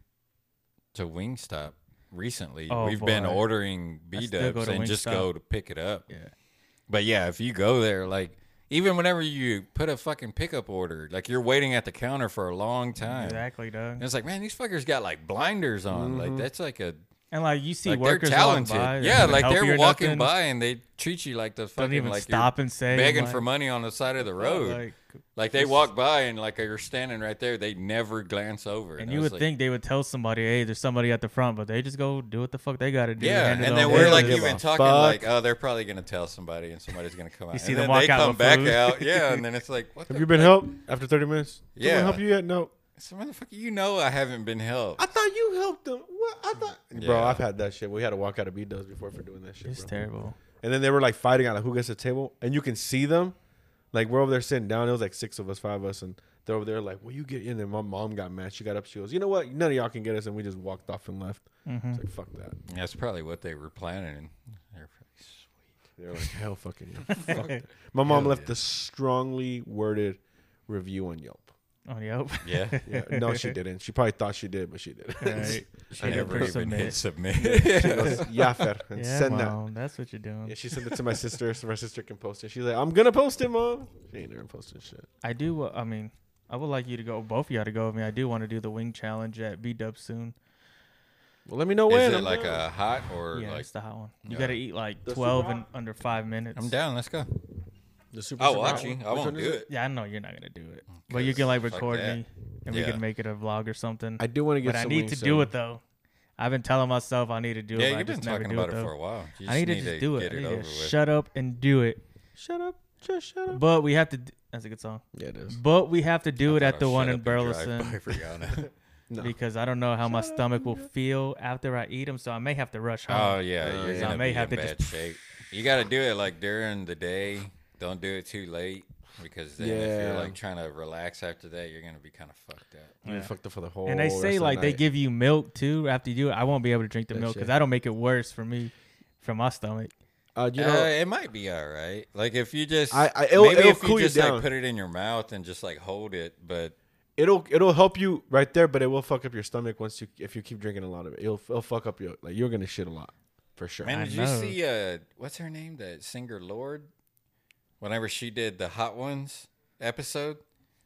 to Wingstop recently. Oh, we've been boy. ordering I B still go Dubs to and just Wingstop. go to pick it up. Yeah. But yeah, if you go there, like even whenever you put a fucking pickup order, like you're waiting at the counter for a long time. Exactly, dog. And it's like, man, these fuckers got like blinders on. Mm-hmm. Like that's like a And like you see like they're workers talented. walking by, Yeah, doesn't like help you they're or walking nothing. by and they treat you like the Don't fucking even like stop you're and say begging like, for money on the side of the road. Like, Like, they walk by and like you're standing right there, they never glance over. and I you was would like, think they would tell somebody, "Hey, there's somebody at the front," but they just go do what the fuck they got to do. yeah, hand it and then over. we're They like don't give even a talking fuck. like, oh, they're probably gonna tell somebody, and somebody's gonna come out. see and them then they walk out come with back food. out, yeah, and then it's like, what? Have the you been fuck? helped after thirty minutes? Yeah. Someone help you yet? No. So motherfucker, you know I haven't been helped. I thought you helped them. What? I thought, Yeah. bro. I've had that shit. We had to walk out of B-Dubs before for doing that shit. It's bro. terrible. And then they were like fighting on like, who gets the table, and you can see them. Like we're over there sitting down. It was like six of us, five of us, and they're over there like, "Well, you get in." And my mom got mad. She got up. She goes, "You know what? None of y'all can get us." And we just walked off and left. Mm-hmm. It's like fuck that. That's probably what they were planning. They're pretty sweet. They're like hell fucking yeah. Fuck that. My mom Hell left yeah. a strongly worded review on Yelp. Oh, yep. Yeah. Yeah, no, she didn't. She probably thought she did, but she didn't. Right. She I never never even hit submit. She goes, yeah, fair, and Yeah, send mom, that's what you're doing. that. Yeah, she sent it to my sister, so my sister can post it. She's like, I'm gonna post it, mom. She ain't never posted shit. I do. Uh, I mean, I would like you to go. Both of y'all to go with me. I do want to do the wing challenge at B Dub soon. Well, let me know when. Is it I'm like down. a hot or Yeah, like? it's the hot one. You Yeah. got to eat like The twelve super in under five minutes. I'm down. Let's go. the super? I'll super watch hot you. one? I Which won't one do is it. Yeah, I know you're not gonna do it, but you can like Fuck record that. me, and we Yeah. can make it a vlog or something. I do want to get. But I some need wings to soon. do it though. I've been telling myself I need to do it. Yeah, but I you've been just never talking do about it, it though. for a while. You I need to need just do it. Get I it need over to with. shut up and do it. Shut up. Just shut up. But we have to. d- That's a good song. Yeah, it is. But we have to do I it thought at the I'll one shut in up and drive Burleson by for Rihanna. No. because I don't know how my Shut up, stomach will nigga. feel after I eat them. So I may have to rush home. Oh yeah, Uh, you're yeah. gonna I may be have in to bad just- shape. You got to do it like during the day. Don't do it too late because then if Yeah. you're like trying to relax after that, you're gonna be kind of fucked up. You Yeah. fucked up for the whole. And they rest say of the like they night. give you milk too after you do it. I won't be able to drink the That milk shit. because that'll make it worse for me, from my stomach. Uh, you uh, know, it might be all right. Like if you just, I- I- it'll- maybe it'll if cool you you just down. like put it in your mouth and just like hold it, but it'll it'll help you right there, but it will fuck up your stomach once you if you keep drinking a lot of it. It'll it'll fuck up your like you're gonna shit a lot for sure. man, I did you know. see uh, what's her name? That singer Lord. Whenever she did the Hot Ones episode,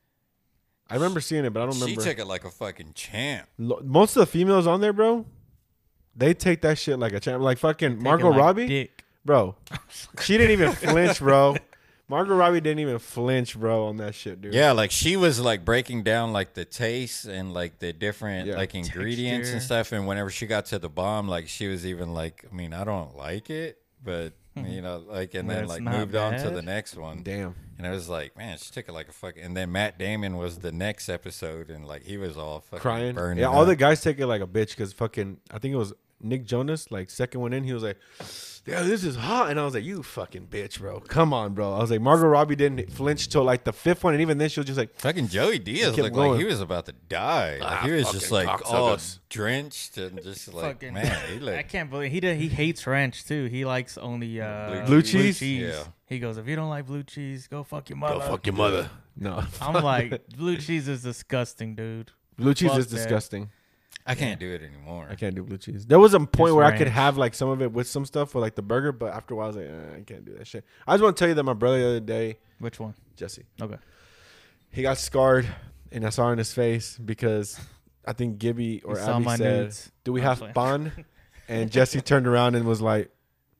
I remember seeing it, but I don't she remember. took it like a fucking champ. Lo- Most of the females on there, bro, they take that shit like a champ. Like fucking Taking, Margot like, Robbie, dick. bro. She didn't even flinch, bro. Margot Robbie didn't even flinch, bro, on that shit, dude. Yeah, like she was like breaking down like the taste and like the different Yeah. like ingredients and Texture. stuff. And whenever she got to the bomb, like she was even like, I mean, I don't like it, but you know, like, and But then it's like not moved on to bad. the next one. Damn. And I was like, man, she took it like a fuck. And then Matt Damon was the next episode, and like he was all fucking Crying. burning. Yeah, all up. the guys take it like a bitch because fucking, I think it was Nick Jonas, like second one in, he was like, yeah, this is hot. And I was like, you fucking bitch, bro. Come on, bro. I was like, Margot Robbie didn't flinch till like the fifth one. And even then she was just like, Fucking Joey Diaz kept looked going. like he was about to die. Like Ah, he was just fucking like all cocksuckers. drenched and just like, Fucking- man, he I looked. can't believe he did, he hates ranch too. He likes only uh, Blue cheese? Yeah. He goes, if you don't like blue cheese, go fuck your mother. go fuck your mother. No. I'm like, blue cheese is disgusting, dude. Blue cheese fuck is that. disgusting. I can't do it anymore. I can't do blue cheese. There was a point Just where I could ranch. have like some of it with some stuff for like the burger, but after a while I was like, eh, I can't do that shit. I just want to tell you that my brother the other day, Which one? Jesse, Okay. he got scarred, and I saw it in his face because I think Gibby or You saw Abby my said, nudes. "Do we I'm have playing. fun?" And Jesse turned around and was like,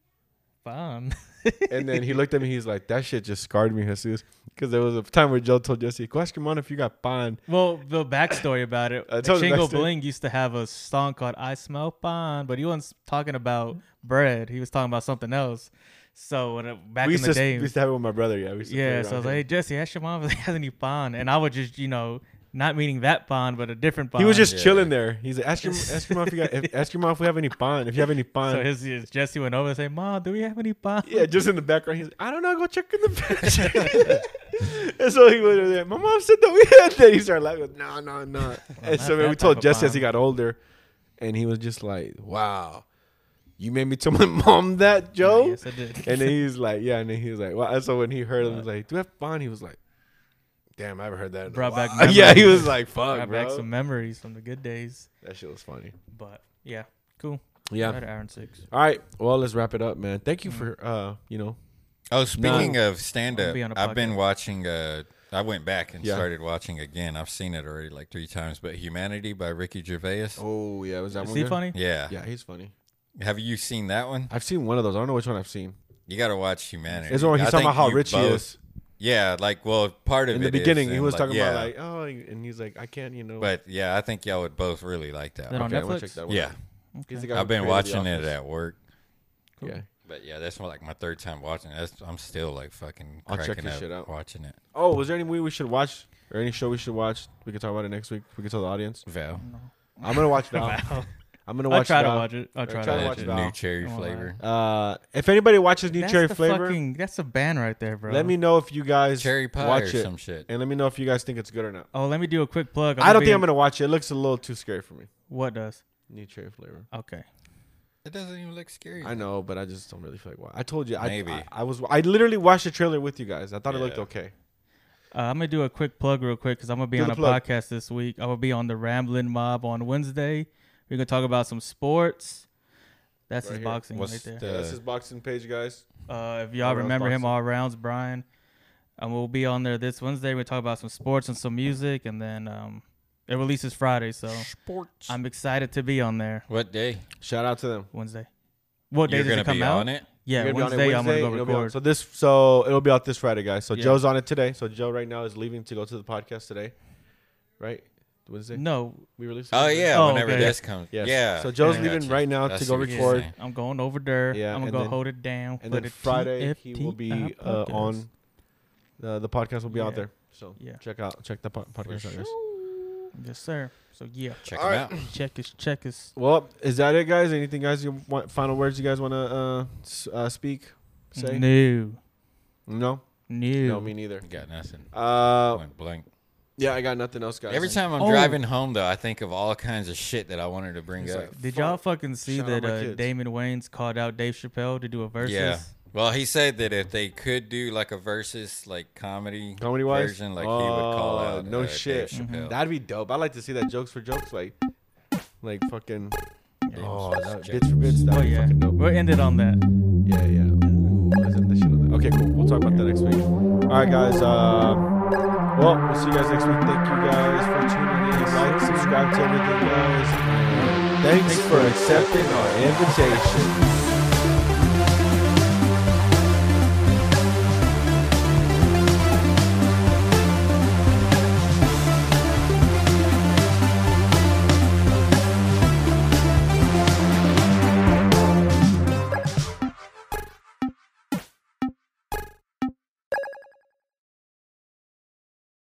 Fun. and then he looked at me. He's like, "That shit just scarred me, Jesus." Because there was a time where Joe told Jesse, "Go ask your mom if you got fun." Well, the backstory about it. I told the Chingo backstory. Bling used to have a song called "I Smell Fun," but he wasn't talking about bread. He was talking about something else. So when it, back we in used the to day, we used to have it with my brother. Yeah, we used to play yeah. So I around was like, here. "Hey Jesse, ask your mom if they has any fun," and I would just, you know, not meaning that fun, but a different fun. He was just Yeah. chilling there. He's like, ask your ask your mom if you got if, ask your mom if we have any fun. If you have any fun. So his, his Jesse went over and said, "Mom, do we have any fun?" Yeah, just in the background. He's like, I don't know. Go check in the bench. And so he went over there. My mom said that we had that. He started laughing. No, no, no. And not so that we told type of Jesse as bomb. he got older, and he was just like, "Wow, you made me tell my mom that, Joe." Yes, I did. And then he's like, "Yeah." And then he was like, "Well." And so when he heard him, he was like, "Do you have fun?" He was like, "Damn, I haven't heard that." in a Brought back while." Yeah, he memories. was like, "Fuck, Brought bro." back some memories from the good days. That shit was funny. But yeah, cool. Yeah. Right at Aaron six. All right. Well, let's wrap it up, man. Thank you for uh, you know, Oh, speaking of stand I'll up, be on a I've been podcast. watching. Uh, I went back and Yeah. started watching again. I've seen it already like three times. But Humanity by Ricky Gervais. Oh yeah, was that Is one he good? funny? Yeah. Yeah, he's funny. Have you seen that one? I've seen one of those. I don't know which one I've seen. You got to watch Humanity. It's the one he's I talking think about how you rich he both- is. Yeah, like well, part of In it the beginning, is, he and, was like, talking yeah, about like, oh, and he's like, I can't, you know. But yeah, I think y'all would both really like that. Is it one. on Okay, I'm gonna Netflix? check that one Yeah, out. He's Okay. the guy who I've been created The watching it Office. at work. Cool. Yeah, But yeah, that's like my third time watching it. That's, I'm still like fucking I'll check cracking this up shit out. watching it. Oh, was there any movie we should watch or any show we should watch? We can talk about it next week. We can tell the audience. Val. I'm gonna watch Val. Wow. I'm gonna I'll watch. try to Val. watch it. I'll try, try to to watch watch it. Val. New cherry Don't flavor. Uh, if anybody watches New That's Cherry the Flavor, fucking, that's a band right there, bro. let me know if you guys Cherry pie watch or it, some shit. and let me know if you guys think it's good or not. Oh, let me do a quick plug. I don't be think in- I'm gonna watch it. It looks a little too scary for me. What does? New Cherry Flavor. Okay. It doesn't even look scary. I know, but I just don't really feel like watching. I told you, I, Maybe. I, I was. I literally watched the trailer with you guys. I thought it looked Yeah. okay. Uh, I'm gonna do a quick plug real quick because I'm gonna be Do on the a plug. podcast this week. I'm gonna be on the Ramblin' Mob on Wednesday. We're gonna talk about some sports. That's Right his here. boxing What's right there. the- Yeah, that's his boxing page, guys. Uh, if y'all All Rounds remember him, Boxing. All Rounds, Brian. And we'll be on there this Wednesday. We'll talk about some sports and some music, and then um, it releases Friday, so Sports. I'm excited to be on there What day? Shout out to them. Wednesday. What day You're does gonna it come be out? on it? Yeah, You're gonna be on it Wednesday, I'm gonna go It'll be on- record. So this, so it'll be out this Friday, guys. So Yeah. Joe's on it today. So Joe right now is leaving to go to the podcast today, right? Wednesday. No, We released. it Oh Wednesday? yeah, Oh, whenever okay. this comes. Yes. Yeah. So Joe's Yeah. leaving Gotcha. right now I to see go what you're record. saying. I'm going over there. Yeah, I'm gonna and go then- hold it down. And for then the Friday he will T F be T I uh, podcast. on. Uh, the podcast will be out Yeah. there. So Yeah. check out check the po- podcast out, guys. Yes, sir. So yeah, Check All them right. out. check us, check us. Well, is that it, guys? Anything, guys? You want final words? You guys want to uh, s- uh, speak? Say No, no. no. No, me neither. Got nothing. Uh, Went blank. yeah, I got nothing else, guys. Every time I'm Oh. driving home, though, I think of all kinds of shit that I wanted to bring He's up. like, Did Fuck. y'all fucking see Shout out that my uh, kids. Damon Wayans called out Dave Chappelle to do a versus? Yeah. Well, he said that if they could do like a versus, like comedy, Comedy wise, version, like he would call Oh, out. no uh, shit. Dave Chappelle. That'd be dope. I like to see that jokes for jokes, like, like fucking. Yeah. Oh, that, bits for bits. That'd Oh be yeah, fucking dope. we'll end it on that. Yeah, yeah. Ooh, let's end this shit on that. Okay, cool. We'll talk about that next week. All right, guys. Uh, well, we'll see you guys next week. Thank you guys for tuning in. Like, subscribe to everything, guys. And thanks for accepting our invitation.